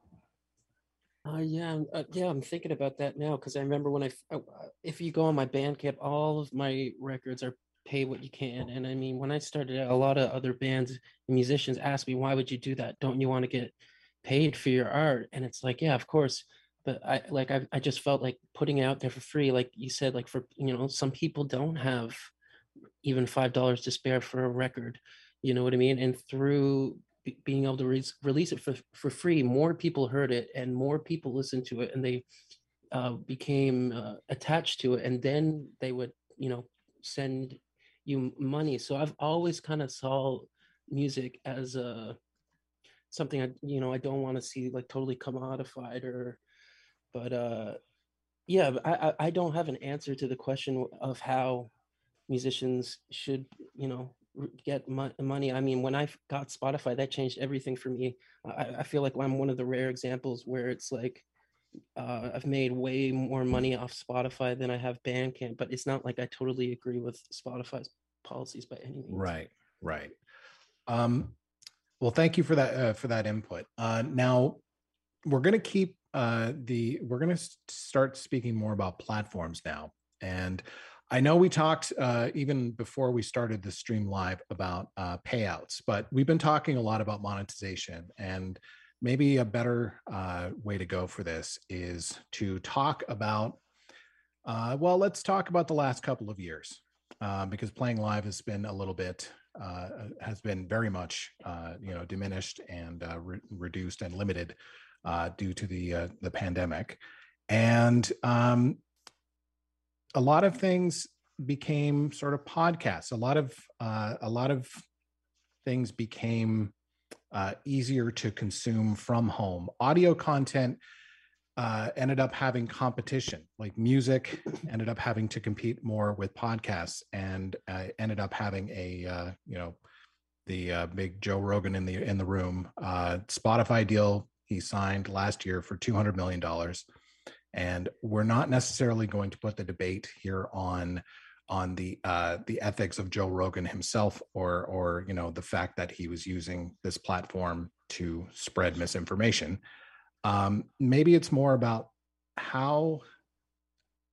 Speaker 8: Uh, yeah, uh, yeah, I'm thinking about that now because I remember when I, uh, if you go on my Bandcamp, all of my records are pay what you can. And I mean, when I started out, a lot of other bands and musicians asked me, why would you do that? Don't you want to get paid for your art? And it's like, yeah, of course. But I like, I, I just felt like putting it out there for free. Like you said, like for, you know, some people don't have even five dollars to spare for a record, you know what I mean? And through being able to re- release it for, for free, more people heard it and more people listened to it, and they uh, became uh, attached to it, and then they would, you know, send you money. So I've always kind of saw music as a something I, you know, I don't want to see like totally commodified or, but uh, yeah, I I don't have an answer to the question of how musicians should, you know, get mo- money. I mean, when I got Spotify, that changed everything for me. I, I feel like I'm one of the rare examples where it's like uh, I've made way more money off Spotify than I have Bandcamp, but it's not like I totally agree with Spotify's policies by any means.
Speaker 4: Right, right. Um, well, thank you for that uh, for that input. Uh, now, we're going to keep uh, the we're going to start speaking more about platforms now, and I know we talked uh, even before we started the stream live about uh, payouts, but we've been talking a lot about monetization, and maybe a better uh, way to go for this is to talk about, uh, well, let's talk about the last couple of years, uh, because playing live has been a little bit, uh, has been very much, uh, you know, diminished and uh, re- reduced and limited uh, due to the uh, the pandemic, and um, a lot of things became sort of podcasts. A lot of uh, a lot of things became uh, easier to consume from home. Audio content uh, ended up having competition. Like music ended up having to compete more with podcasts, and uh, ended up having a uh, you know the uh, big Joe Rogan in the in the room. Uh, Spotify deal he signed last year for two hundred million dollars. And we're not necessarily going to put the debate here on on the uh, the ethics of Joe Rogan himself, or or you know the fact that he was using this platform to spread misinformation. Um, maybe it's more about how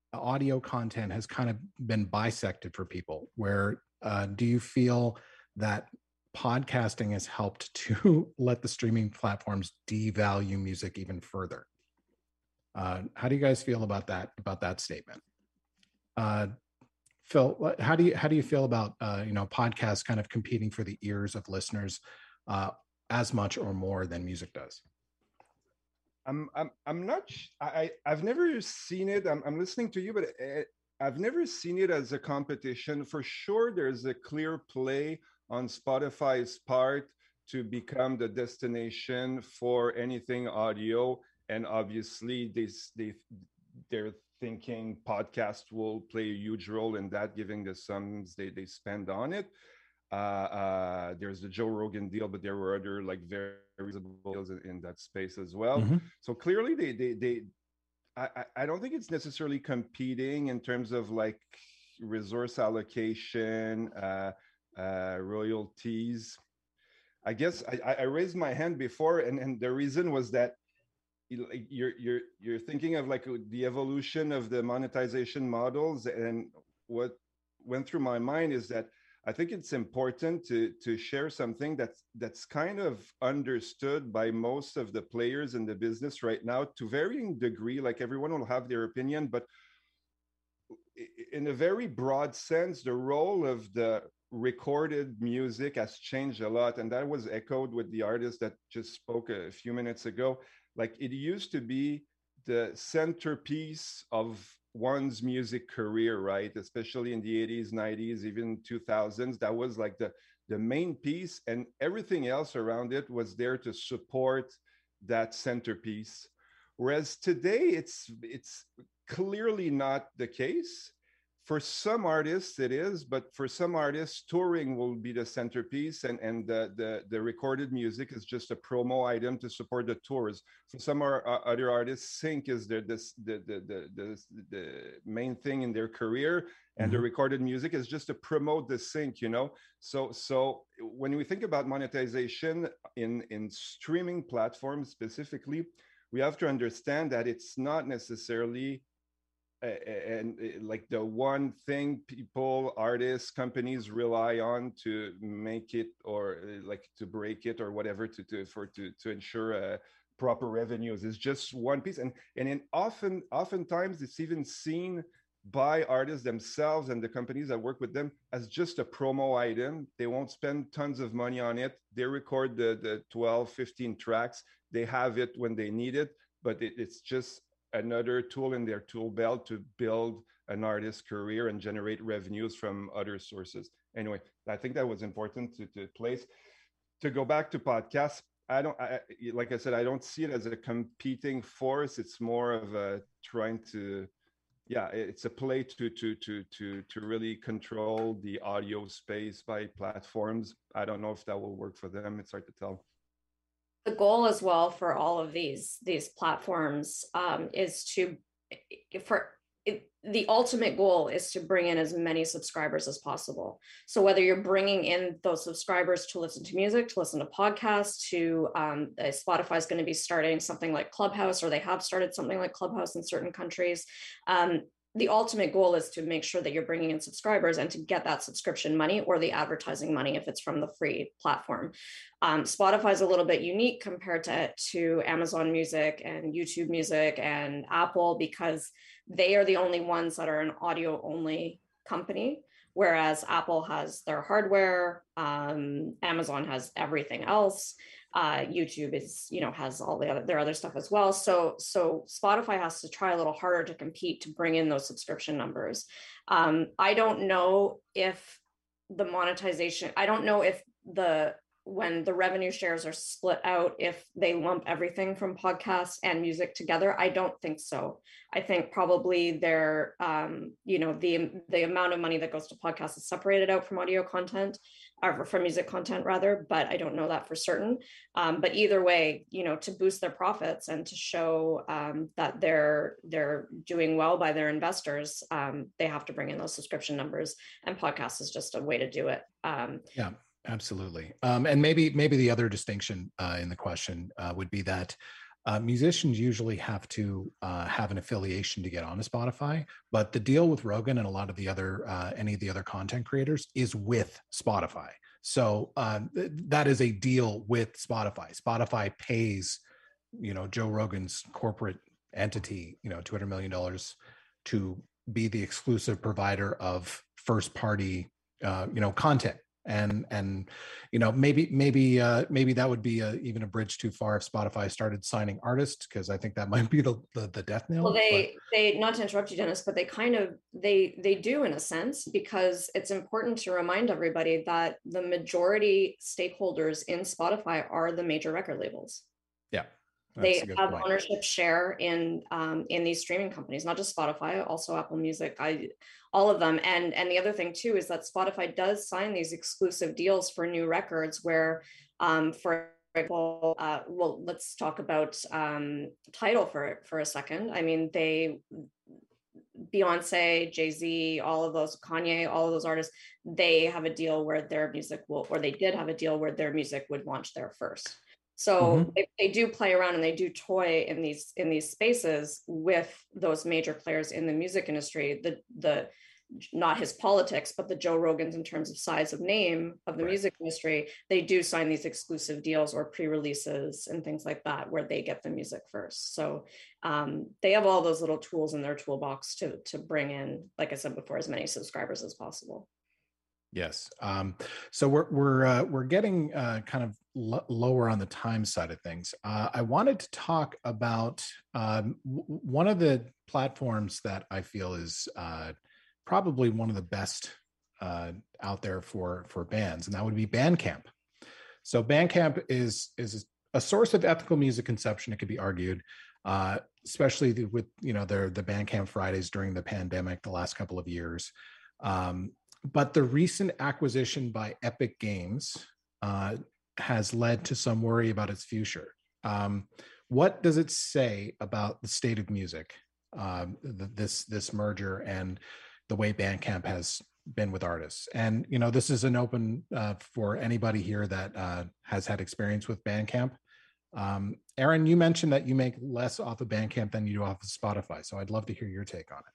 Speaker 4: audio content has kind of been bisected for people. Where uh, do you feel that podcasting has helped to let the streaming platforms devalue music even further? Uh, how do you guys feel about that? About that statement, uh, Phil? How do you how do you feel about uh, you know podcasts kind of competing for the ears of listeners uh, as much or more than music does?
Speaker 2: I'm I'm I'm not. I I've never seen it. I'm I'm listening to you, but it, I've never seen it as a competition. For sure, there's a clear play on Spotify's part to become the destination for anything audio, and obviously they they they're thinking podcast will play a huge role in that, given the sums they they spend on it. Uh, uh, there's the Joe Rogan deal, but there were other like very visible deals in, in that space as well.
Speaker 4: Mm-hmm.
Speaker 2: So clearly, they they they. I I don't think it's necessarily competing in terms of like resource allocation, uh, uh, royalties. I guess I, I raised my hand before, and, and the reason was that you're you're you're thinking of like the evolution of the monetization models, and what went through my mind is that I think it's important to to share something that's that's kind of understood by most of the players in the business right now to varying degree. Like everyone will have their opinion, but in a very broad sense, the role of the recorded music has changed a lot, and that was echoed with the artist that just spoke a few minutes ago. Like it used to be the centerpiece of one's music career, right? Especially in the eighties, nineties, even two thousands. That was like the, the main piece, and everything else around it was there to support that centerpiece. Whereas today, it's it's clearly not the case. For some artists, it is, but for some artists, touring will be the centerpiece, and, and the, the, the recorded music is just a promo item to support the tours. For some are, uh, other artists, sync is their, this, the, the, the, the, the main thing in their career, and mm-hmm. the recorded music is just to promote the sync, you know? So, so when we think about monetization in, in streaming platforms specifically, we have to understand that it's not necessarily and like the one thing people, artists, companies rely on to make it, or like to break it or whatever, to to for to to ensure uh, proper revenues is just one piece. And and in often oftentimes it's even seen by artists themselves and the companies that work with them as just a promo item. They won't spend tons of money on it. They record the the twelve, fifteen tracks. They have it when they need it, but it, it's just another tool in their tool belt to build an artist's career and generate revenues from other sources. Anyway, I think that was important to, to place. To go back to podcasts, I don't, I, like I said, I don't see it as a competing force. It's more of a trying to, yeah, it's a play to to to to to really control the audio space by platforms. I don't know if that will work for them. It's hard to tell.
Speaker 5: The goal as well for all of these these platforms um, is to, for it, the ultimate goal is to bring in as many subscribers as possible. So whether you're bringing in those subscribers to listen to music, to listen to podcasts, to um, Spotify is going to be starting something like Clubhouse, or they have started something like Clubhouse in certain countries. Um, the ultimate goal is to make sure that you're bringing in subscribers and to get that subscription money or the advertising money if it's from the free platform. Um, Spotify is a little bit unique compared to, to Amazon Music and YouTube Music and Apple, because they are the only ones that are an audio only company, whereas Apple has their hardware, um, Amazon has everything else. Uh, YouTube is, you know, has all the other, their other stuff as well. So, so Spotify has to try a little harder to compete to bring in those subscription numbers. Um, I don't know if the monetization, I don't know if the, when the revenue shares are split out, if they lump everything from podcasts and music together. I don't think so. I think probably they're, um, you know, the, the amount of money that goes to podcasts is separated out from audio content, or from music content rather, but I don't know that for certain. Um, but either way, you know, to boost their profits and to show um, that they're they're doing well by their investors, um, they have to bring in those subscription numbers, and podcasts is just a way to do it. Um,
Speaker 4: yeah, absolutely. Um, and maybe maybe the other distinction uh, in the question uh, would be that Uh, musicians usually have to uh, have an affiliation to get onto Spotify, but the deal with Rogan and a lot of the other uh, any of the other content creators is with Spotify. So uh, th- that is a deal with Spotify. Spotify pays, you know, Joe Rogan's corporate entity, you know, two hundred million dollars to be the exclusive provider of first party, uh, you know, content. And and you know maybe maybe uh, maybe that would be a, even a bridge too far if Spotify started signing artists, because I think that might be the the, the death knell.
Speaker 5: Well, they but... they not to interrupt you, Dennis, but they kind of they they do in a sense, because it's important to remind everybody that the majority stakeholders in Spotify are the major record labels.
Speaker 4: Yeah.
Speaker 5: They have point. ownership share in um, in these streaming companies, not just Spotify, also Apple Music, I, all of them. And and the other thing too is that Spotify does sign these exclusive deals for new records where, um, for example, uh, well, let's talk about um, Tidal for for a second. I mean, they, Beyonce, Jay-Z, all of those, Kanye, all of those artists, they have a deal where their music will, or they did have a deal where their music would launch there first. So mm-hmm. they, they do play around and they do toy in these in these spaces with those major players in the music industry. The the not his politics, but the Joe Rogans in terms of size of name of the right. music industry. They do sign these exclusive deals or pre-releases and things like that where they get the music first. So um, they have all those little tools in their toolbox to to bring in, like I said before, as many subscribers as possible.
Speaker 4: Yes. Um, so we're we're uh, we're getting uh, kind of l- lower on the time side of things. Uh, I wanted to talk about um, w- one of the platforms that I feel is uh, probably one of the best uh, out there for for bands, and that would be Bandcamp. So Bandcamp is is a source of ethical music consumption. It could be argued, uh, especially with you know their the Bandcamp Fridays during the pandemic, the last couple of years. Um, But the recent acquisition by Epic Games uh, has led to some worry about its future. Um, what does it say about the state of music, um, th- this this merger, and the way Bandcamp has been with artists? And you know, this is an open uh, for anybody here that uh, has had experience with Bandcamp. Um, Aaron, you mentioned that you make less off of Bandcamp than you do off of Spotify, so I'd love to hear your take on it.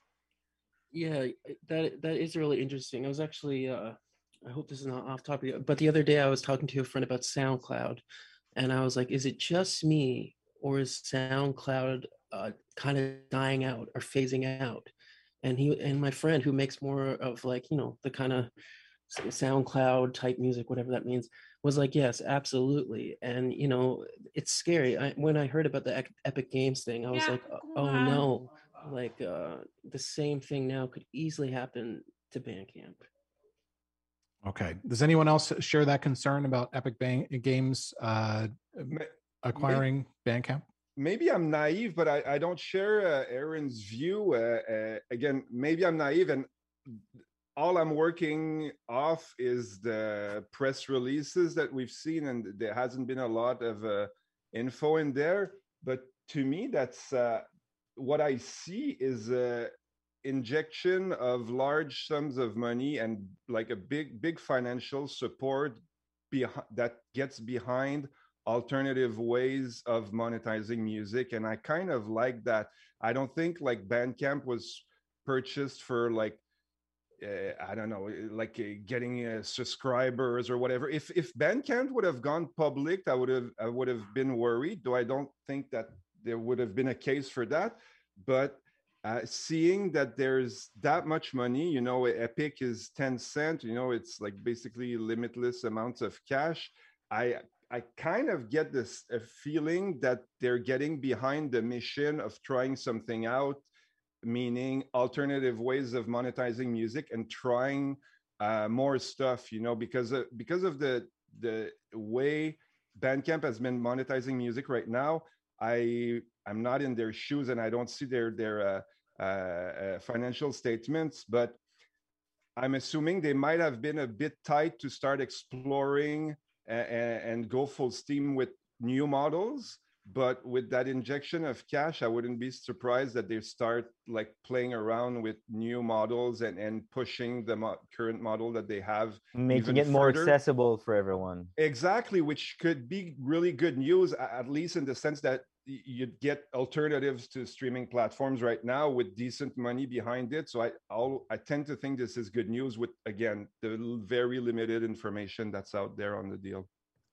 Speaker 8: Yeah, that that is really interesting. I was actually, uh, I hope this is not off topic, but the other day I was talking to a friend about SoundCloud, and I was like, is it just me, or is SoundCloud uh, kind of dying out or phasing out? And he and my friend, who makes more of like, you know, the kind of SoundCloud type music, whatever that means, was like, yes, absolutely. And, you know, it's scary. I, when I heard about the Epic Games thing, I was yeah. like, oh no. Like uh, the same thing now could easily happen to Bandcamp.
Speaker 4: Okay. Does anyone else share that concern about Epic Bang- Games uh, acquiring maybe, Bandcamp?
Speaker 2: Maybe I'm naive, but I, I don't share uh, Aaron's view. Uh, uh, again, maybe I'm naive, and all I'm working off is the press releases that we've seen, and there hasn't been a lot of uh, info in there. But to me, that's uh, what I see is a injection of large sums of money and like a big, big financial support behind that gets behind alternative ways of monetizing music. And I kind of like that. I don't think like Bandcamp was purchased for like, uh, I don't know, like uh, getting uh, subscribers or whatever. If if Bandcamp would have gone public, I would have I would have been worried, though I don't think that there would have been a case for that. But uh, seeing that there's that much money, you know, Epic is ten cent, you know, it's like basically limitless amounts of cash. I I kind of get this a feeling that they're getting behind the mission of trying something out, meaning alternative ways of monetizing music and trying uh, more stuff, you know, because of, because of the the way Bandcamp has been monetizing music right now. I I'm not in their shoes and I don't see their their uh, uh, uh, financial statements, but I'm assuming they might have been a bit tight to start exploring and, and go full steam with new models. but with that injection of cash, I wouldn't be surprised that they start like playing around with new models and and pushing the mo- current model that they have
Speaker 3: Making
Speaker 2: even
Speaker 3: it more
Speaker 2: further.
Speaker 3: accessible for everyone.
Speaker 2: Exactly, which could be really good news, a- at least in the sense that y- you'd get alternatives to streaming platforms right now with decent money behind it. So I I'll, I tend to think this is good news with, again, the l- very limited information that's out there on the deal.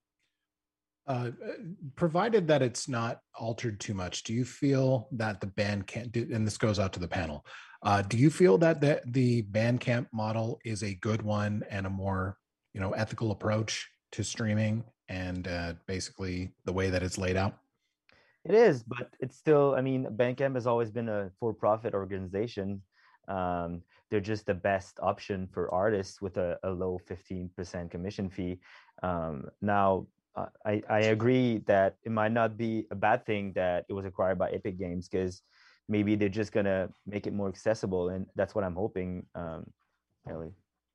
Speaker 4: Uh, provided that it's not altered too much, do you feel that the Bandcamp, do- and this goes out to the panel, uh, do you feel that the, the Bandcamp model is a good one and a more, you know, ethical approach to streaming and uh, basically the way that it's laid out?
Speaker 3: It is, but it's still, I mean, Bandcamp has always been a for-profit organization. Um, they're just the best option for artists with a, a low fifteen percent commission fee. Um, now, uh, I, I agree that it might not be a bad thing that it was acquired by Epic Games, because maybe they're just going to make it more accessible. And that's what I'm hoping, um, Ellie.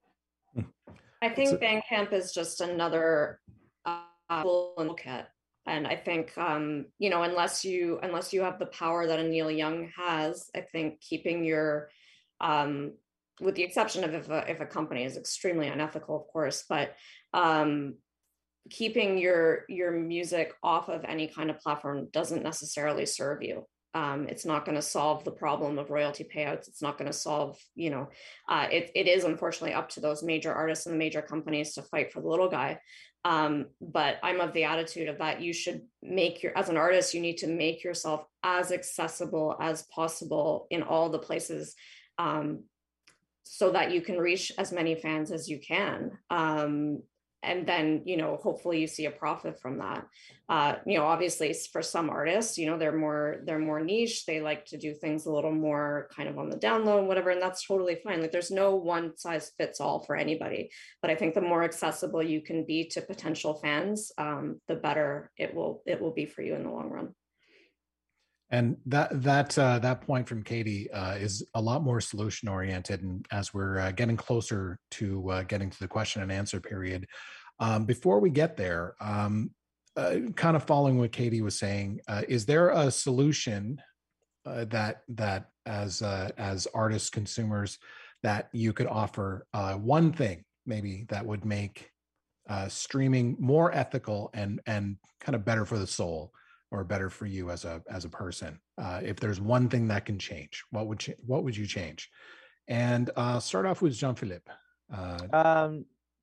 Speaker 5: I think Bandcamp is just another uh, tool to look at. And I think, um, you know, unless you unless you have the power that a Neil Young has, I think keeping your, um, with the exception of if a, if a company is extremely unethical, of course, but um, keeping your your music off of any kind of platform doesn't necessarily serve you. Um, it's not going to solve the problem of royalty payouts. It's not going to solve, you know, uh, it, it is unfortunately up to those major artists and the major companies to fight for the little guy. Um, but I'm of the attitude of that you should make your, as an artist, you need to make yourself as accessible as possible in all the places, um, so that you can reach as many fans as you can. Um, and then, you know, hopefully you see a profit from that. Uh, you know, obviously for some artists, you know, they're more, they're more niche. They like to do things a little more kind of on the down low and whatever, and that's totally fine. Like there's no one size fits all for anybody. But I think the more accessible you can be to potential fans, um, the better it will, it will be for you in the long run.
Speaker 4: And that that uh, that point from Katie uh, is a lot more solution oriented. And as we're uh, getting closer to uh, getting to the question and answer period, um, before we get there, um, uh, kind of following what Katie was saying, uh, is there a solution uh, that that as uh, as artists, consumers, that you could offer? Uh, one thing maybe that would make uh, streaming more ethical and and kind of better for the soul, or better for you as a as a person. Uh, if there's one thing that can change, what would ch- what would you change? And uh, start off with Jean-Philippe. Uh,
Speaker 3: Um,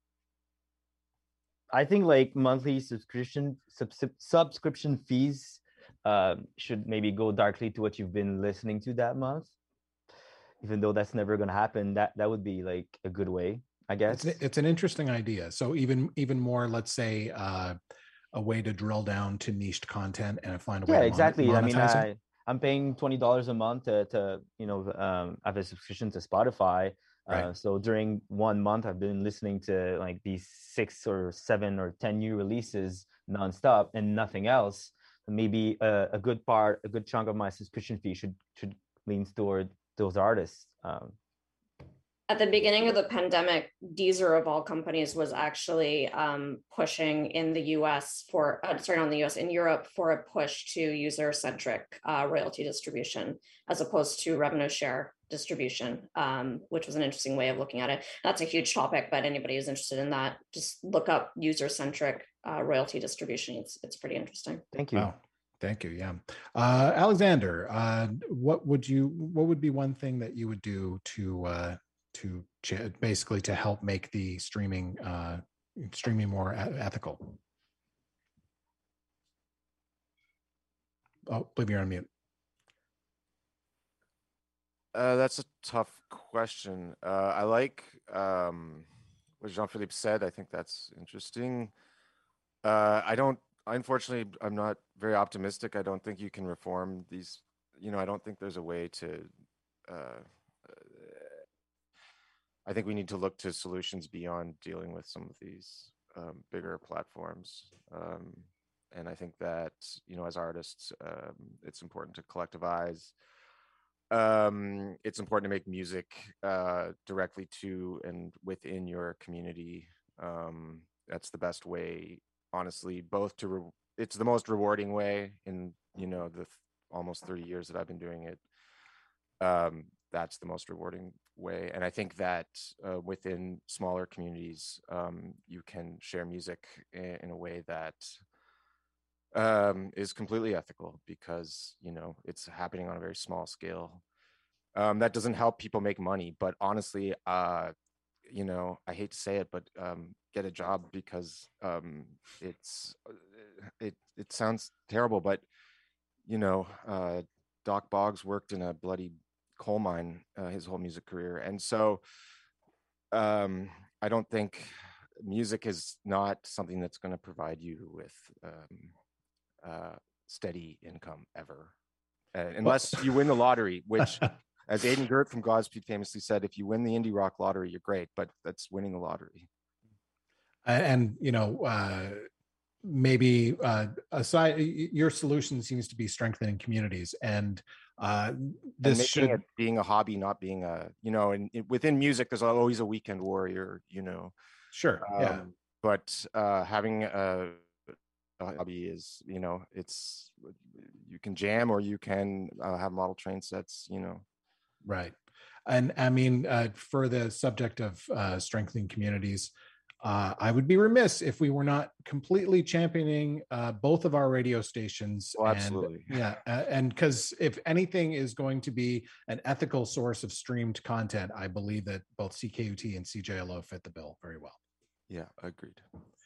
Speaker 3: I think like monthly subscription sub- subscription fees uh, should maybe go directly to what you've been listening to that month. Even though that's never going to happen, that that would be like a good way, I guess.
Speaker 4: It's, it's an interesting idea. So even even more, let's say, uh, a way to drill down to niched content and find a way
Speaker 3: Yeah,
Speaker 4: to
Speaker 3: exactly. I mean,
Speaker 4: monetize
Speaker 3: I
Speaker 4: it.
Speaker 3: I'm paying twenty dollars a month to to you know um, have a subscription to Spotify.
Speaker 4: Right.
Speaker 3: Uh, so during one month, I've been listening to like these six or seven or ten new releases nonstop and nothing else. Maybe a, a good part, a good chunk of my subscription fee should should lean toward those artists. Um,
Speaker 5: At the beginning of the pandemic, Deezer of all companies was actually um, pushing in the U S for, uh, sorry, not in the U S, in Europe for a push to user-centric uh, royalty distribution as opposed to revenue share distribution, um, which was an interesting way of looking at it. That's a huge topic, but anybody who's interested in that, just look up user-centric uh, royalty distribution. It's it's pretty interesting.
Speaker 3: Thank you.
Speaker 4: Wow. Thank you. Yeah. Uh, Alexander, uh, what would you, what would be one thing that you would do to, uh, to ch- basically to help make the streaming, uh, streaming more e- ethical? Oh, believe you're on mute.
Speaker 9: Uh, that's a tough question. Uh, I like um, what Jean-Philippe said. I think that's interesting. Uh, I don't, unfortunately, I'm not very optimistic. I don't think you can reform these, you know, I don't think there's a way to, uh, I think we need to look to solutions beyond dealing with some of these um, bigger platforms. Um, and I think that, you know, as artists, um, it's important to collectivize. Um, it's important to make music uh, directly to and within your community. Um, that's the best way, honestly, both to re- it's the most rewarding way in, you know, the almost thirty years that I've been doing it. Um, that's the most rewarding way. And I think that uh, within smaller communities, um, you can share music in, in a way that um, is completely ethical, because, you know, it's happening on a very small scale. Um, that doesn't help people make money, but honestly, uh, you know, I hate to say it, but um, get a job, because um, it's, it, it sounds terrible, but, you know, uh, Doc Boggs worked in a bloody coal mine uh, his whole music career. And so um, I don't think music is not something that's going to provide you with um, uh, steady income ever, uh, unless you win the lottery, which as Aidan Gert from Godspeed famously said, if you win the indie rock lottery, you're great, but that's winning the lottery.
Speaker 4: And, you know, uh, maybe uh, aside, your solution seems to be strengthening communities, and uh, this
Speaker 9: and
Speaker 4: should
Speaker 9: it being a hobby, not being a, you know, and it, within music, there's always a weekend warrior, you know.
Speaker 4: Sure.
Speaker 9: Um,
Speaker 4: yeah.
Speaker 9: But uh, having a, a hobby is, you know, it's, you can jam or you can uh, have model train sets, you know.
Speaker 4: Right. And I mean, uh, for the subject of uh, strengthening communities, uh, I would be remiss if we were not completely championing uh, both of our radio stations.
Speaker 9: Oh, absolutely.
Speaker 4: And, yeah. Uh, and because if anything is going to be an ethical source of streamed content, I believe that both C K U T and C J L O fit the bill very well.
Speaker 9: Yeah, agreed.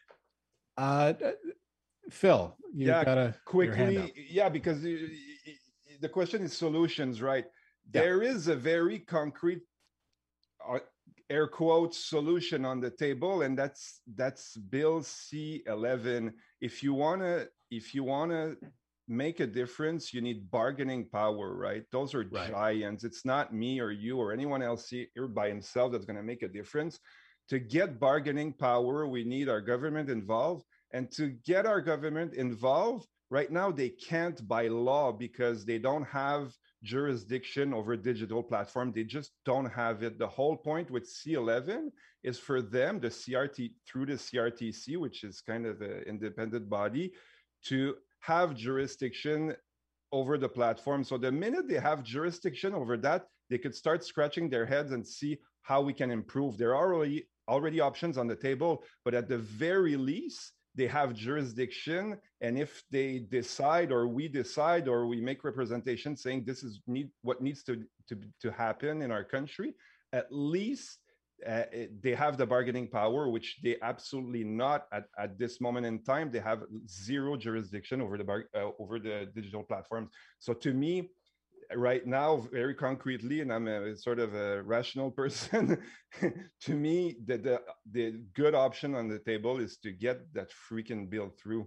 Speaker 4: Uh, Phil, you
Speaker 2: yeah,
Speaker 4: gotta
Speaker 2: quickly. Yeah, because the question is solutions, right? Yeah. There is a very concrete, uh, air quotes, solution on the table, and that's that's Bill C eleven. If you wanna, if you wanna make a difference, you need bargaining power, right? Those are right. giants. It's not me or you or anyone else here by himself that's gonna make a difference. To get bargaining power, we need our government involved. And to get our government involved, right now, they can't by law because they don't have jurisdiction over digital platform. They just don't have it. The whole point with C eleven is for them, the C R T, through the C R T C, which is kind of an independent body, to have jurisdiction over the platform. So the minute they have jurisdiction over that, they could start scratching their heads and see how we can improve. There are already, already options on the table, but at the very least, they have jurisdiction. And if they decide, or we decide, or we make representation saying this is need, what needs to, to, to happen in our country, at least uh, it, they have the bargaining power, which they absolutely not at, at this moment in time. They have zero jurisdiction over the, bar, uh, over the digital platforms. So to me, right now, very concretely, and I'm a sort of a rational person, to me, the, the the good option on the table is to get that freaking bill through.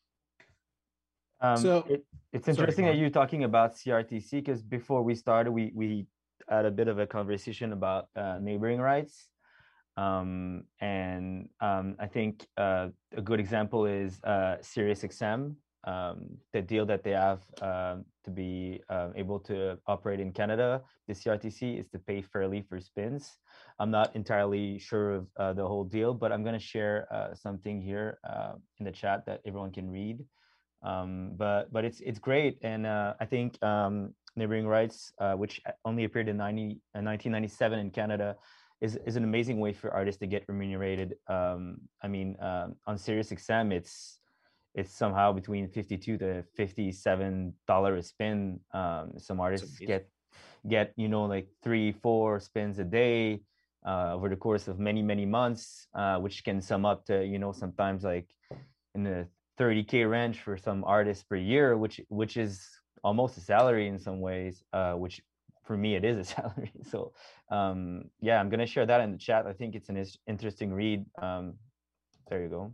Speaker 3: Um,
Speaker 4: so
Speaker 3: it, it's interesting
Speaker 4: sorry,
Speaker 3: that you're talking about C R T C, because before we started, we we had a bit of a conversation about uh, neighboring rights. Um, and um, I think uh, a good example is uh, SiriusXM. Um, the deal that they have uh, to be uh, able to operate in Canada, the C R T C, is to pay fairly for spins. I'm not entirely sure of uh, the whole deal, but I'm going to share uh, something here uh, in the chat that everyone can read. Um, but but it's it's great, and uh, I think um, Neighboring Rights, uh, which only appeared in nineteen ninety-seven in Canada, is is an amazing way for artists to get remunerated. Um, I mean, um, on SiriusXM, it's it's somehow between fifty-two to fifty-seven dollars a spin. Um, some artists get get you know like three, four spins a day uh, over the course of many many months, uh, which can sum up to you know sometimes like in the thirty K range for some artists per year, which which is almost a salary in some ways. Uh, which for me it is a salary. So um, yeah, I'm gonna share that in the chat. I think it's an interesting read. Um, there you go.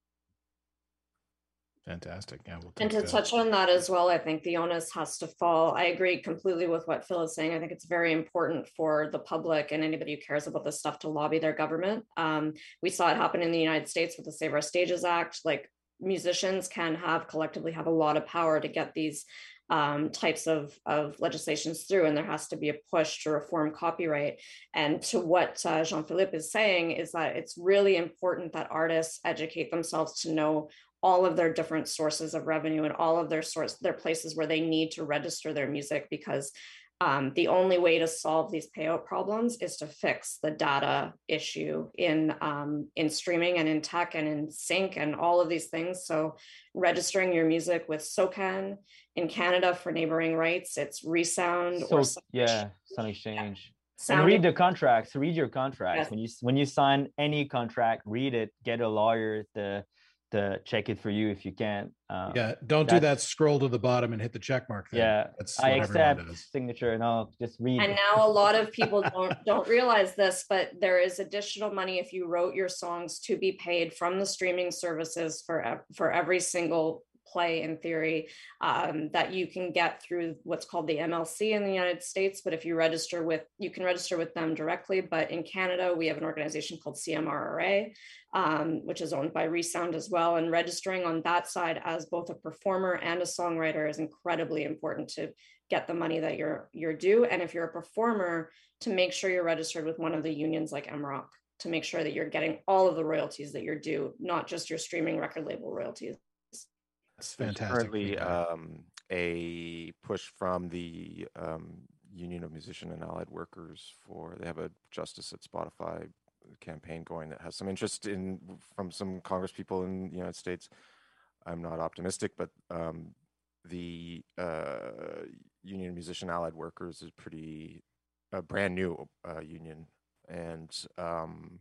Speaker 4: Fantastic. Yeah, we'll
Speaker 5: and to
Speaker 4: the...
Speaker 5: touch on that as well, I think the onus has to fall. I agree completely with what Phil is saying. I think it's very important for the public and anybody who cares about this stuff to lobby their government. Um, we saw it happen in the United States with the Save Our Stages Act. Like, musicians can have collectively have a lot of power to get these um, types of, of legislations through, and there has to be a push to reform copyright. And to what uh, Jean-Philippe is saying is that it's really important that artists educate themselves to know all of their different sources of revenue and all of their source, their places where they need to register their music, because um, the only way to solve these payout problems is to fix the data issue in um, in streaming and in tech and in sync and all of these things. So registering your music with SOCAN in Canada for neighboring rights, it's Resound
Speaker 3: So
Speaker 5: or
Speaker 3: yeah, Sound Exchange.
Speaker 5: Sound
Speaker 3: And read the contracts. Read your contracts.
Speaker 5: Yes.
Speaker 3: When you when you sign any contract, read it. Get a lawyer to to check it for you if you can. Um,
Speaker 4: Yeah, don't do
Speaker 3: that's-
Speaker 4: that scroll to the bottom and hit the check mark thing.
Speaker 3: Yeah,
Speaker 4: That's
Speaker 3: I
Speaker 4: what everyone
Speaker 3: accept
Speaker 4: does.
Speaker 3: signature. No, just read.
Speaker 5: And now a lot of people don't don't realize this, but there is additional money if you wrote your songs to be paid from the streaming services for ev- for every single play in theory um, that you can get through what's called the M L C in the United States. But if you register with, you can register with them directly. But in Canada, we have an organization called C M R R A, um, which is owned by Resound as well. And registering on that side as both a performer and a songwriter is incredibly important to get the money that you're you're due. And if you're a performer, to make sure you're registered with one of the unions like M R O C, to make sure that you're getting all of the royalties that you're due, not just your streaming record label royalties.
Speaker 4: That's
Speaker 9: There's
Speaker 4: fantastic.
Speaker 9: currently
Speaker 4: feedback.
Speaker 9: um, a push from the um, Union of Musician and Allied Workers for, they have a Justice at Spotify campaign going that has some interest in from some Congress people in the United States. I'm not optimistic, but um, the uh, Union of Musician Allied Workers is pretty a brand new uh, union, and um,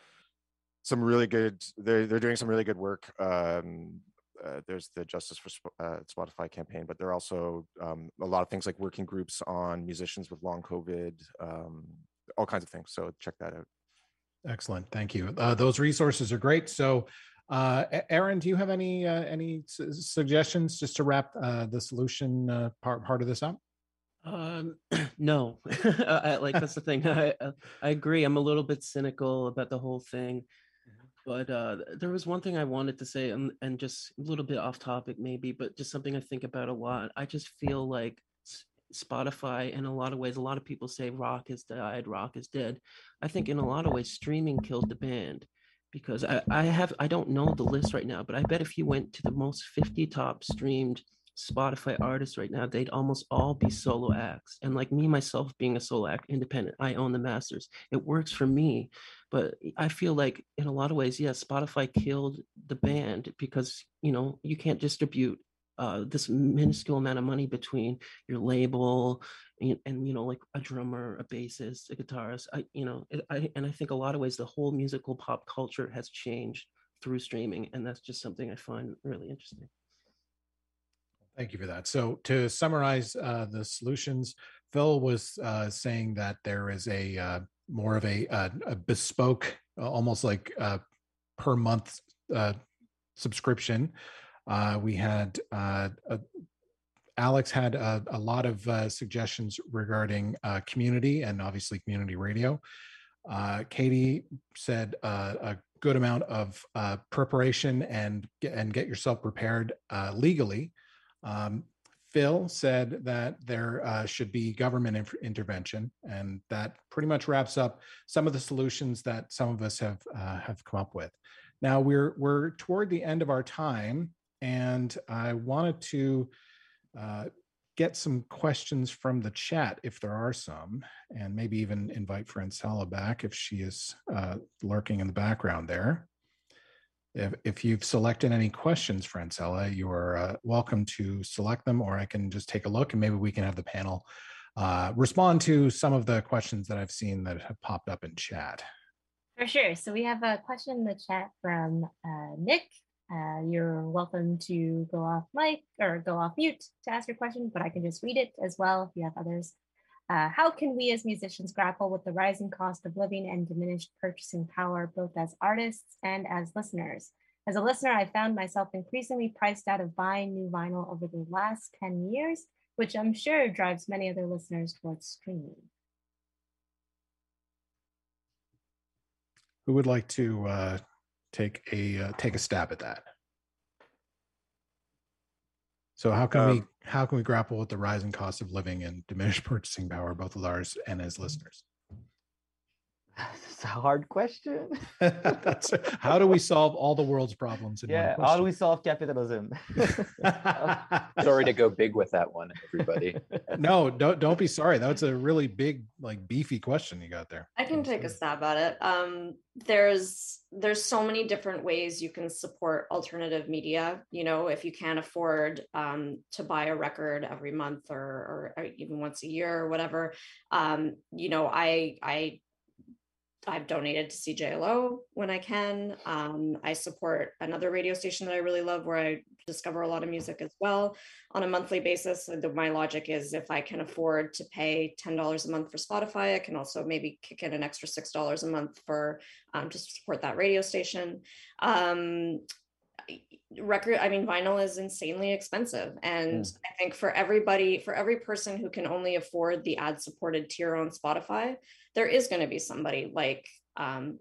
Speaker 9: some really good. They're they're doing some really good work. Um, uh, there's the Justice for Sp- uh, Spotify campaign, but there are also um, a lot of things like working groups on musicians with long COVID, um, all kinds of things. So check that out.
Speaker 4: Excellent. Thank you. Uh, those resources are great. So, uh, Aaron, do you have any uh, any su- suggestions just to wrap uh, the solution uh, part part of this up?
Speaker 8: Um, no, I, like that's the thing. I I agree. I'm a little bit cynical about the whole thing, but uh, there was one thing I wanted to say, and and just a little bit off topic maybe, but just something I think about a lot. I just feel like S- Spotify, in a lot of ways, a lot of people say rock has died, rock is dead. I think in a lot of ways, streaming killed the band. Because I, I have I don't know the list right now, but I bet if you went to the most fifty top streamed Spotify artists right now, they'd almost all be solo acts. And like me, myself being a solo act, independent, I own the masters. It works for me. But I feel like in a lot of ways, yes, Spotify killed the band because, you know, you can't distribute uh, this minuscule amount of money between your label and, and, you know, like a drummer, a bassist, a guitarist. I, you know, it, I, and I think a lot of ways the whole musical pop culture has changed through streaming. And that's just something I find really interesting.
Speaker 4: Thank you for that. So to summarize uh, the solutions, Phil was uh, saying that there is a uh, more of a, a, a bespoke, uh, almost like uh, per month uh, subscription. Uh, we had uh, a, Alex had a, a lot of uh, suggestions regarding uh, community and obviously community radio. Uh, Katie said uh, a good amount of uh, preparation and and get yourself prepared uh, legally. Um, Phil said that there uh, should be government inf- intervention, and that pretty much wraps up some of the solutions that some of us have uh, have come up with. Now we're we're toward the end of our time, and I wanted to uh, get some questions from the chat if there are some, and maybe even invite Francella back if she is uh, lurking in the background there. If, if you've selected any questions, Francella, you are uh, welcome to select them, or I can just take a look and maybe we can have the panel uh, respond to some of the questions that I've seen that have popped up in chat.
Speaker 6: For sure. So we have a question in the chat from uh, Nick. Uh, you're welcome to go off mic or go off mute to ask your question, but I can just read it as well if you have others. Uh, how can we as musicians grapple with the rising cost of living and diminished purchasing power, both as artists and as listeners? As a listener, I found myself increasingly priced out of buying new vinyl over the last ten years, which I'm sure drives many other listeners towards streaming.
Speaker 4: Who would like to uh, take a uh, take a stab at that? So how can um, we how can we grapple with the rising cost of living and diminished purchasing power, both of ours and as listeners?
Speaker 3: It's a hard question.
Speaker 4: That's how do we solve all the world's problems in
Speaker 3: Yeah,
Speaker 4: one
Speaker 3: how do
Speaker 4: question?
Speaker 3: we solve capitalism?
Speaker 10: Sorry to go big with that one, everybody.
Speaker 4: No, don't don't be sorry. That's a really big, like beefy question you got there.
Speaker 5: I can take a stab at it. Um, there's there's so many different ways you can support alternative media. You know, if you can't afford um, to buy a record every month or, or even once a year or whatever, um, you know, I I I've donated to C J L O when I can. Um, I support another radio station that I really love where I discover a lot of music as well on a monthly basis. So the, my logic is if I can afford to pay ten dollars a month for Spotify, I can also maybe kick in an extra six dollars a month for um, just to support that radio station. Um, record I mean vinyl is insanely expensive, and mm. I think for everybody for every person who can only afford the ad supported tier on Spotify, there is going to be somebody like um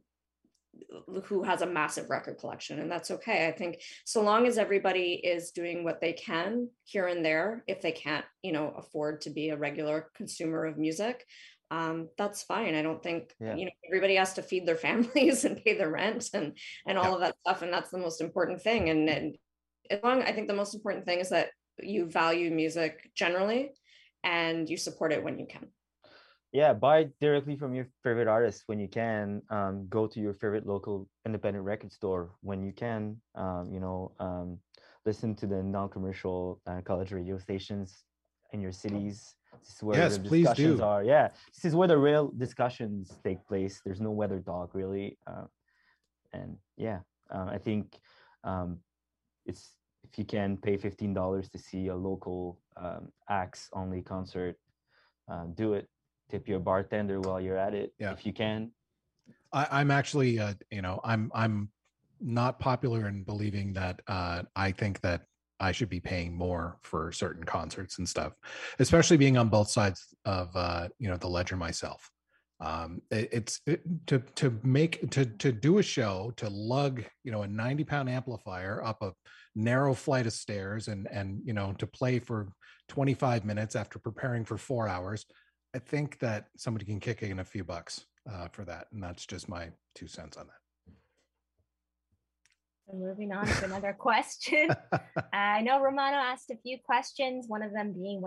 Speaker 5: who has a massive record collection, and that's okay. I think so long as everybody is doing what they can here and there, if they can't, you know, afford to be a regular consumer of music, um that's fine. I don't think yeah. you know, everybody has to feed their families and pay their rent and and all yeah. of that stuff, and that's the most important thing. And and as long I think the most important thing is that you value music generally and you support it when you can.
Speaker 3: Yeah, buy directly from your favorite artist when you can. Um, go to your favorite local independent record store when you can. Um, you know, um, listen to the non-commercial uh, college radio stations in your cities. This is where
Speaker 4: yes,
Speaker 3: the
Speaker 4: please
Speaker 3: discussions
Speaker 4: do.
Speaker 3: are. Yeah, this is where the real discussions take place. There's no weather talk really, uh, and yeah, uh, I think um, it's if you can pay fifteen dollars to see a local um, acts only concert, uh, do it. Tip your bartender while you're at it, yeah. if you can.
Speaker 4: I, I'm actually, uh, you know, I'm I'm not popular in believing that uh, I think that I should be paying more for certain concerts and stuff, especially being on both sides of uh, you know, the ledger myself. Um, it, it's it, to to make to to do a show, to lug, you know, a ninety pound amplifier up a narrow flight of stairs and and you know, to play for twenty-five minutes after preparing for four hours. I think that somebody can kick in a few bucks uh, for that. And that's just my two cents on that.
Speaker 6: So moving on to another question. I know Romano asked a few questions, one of them being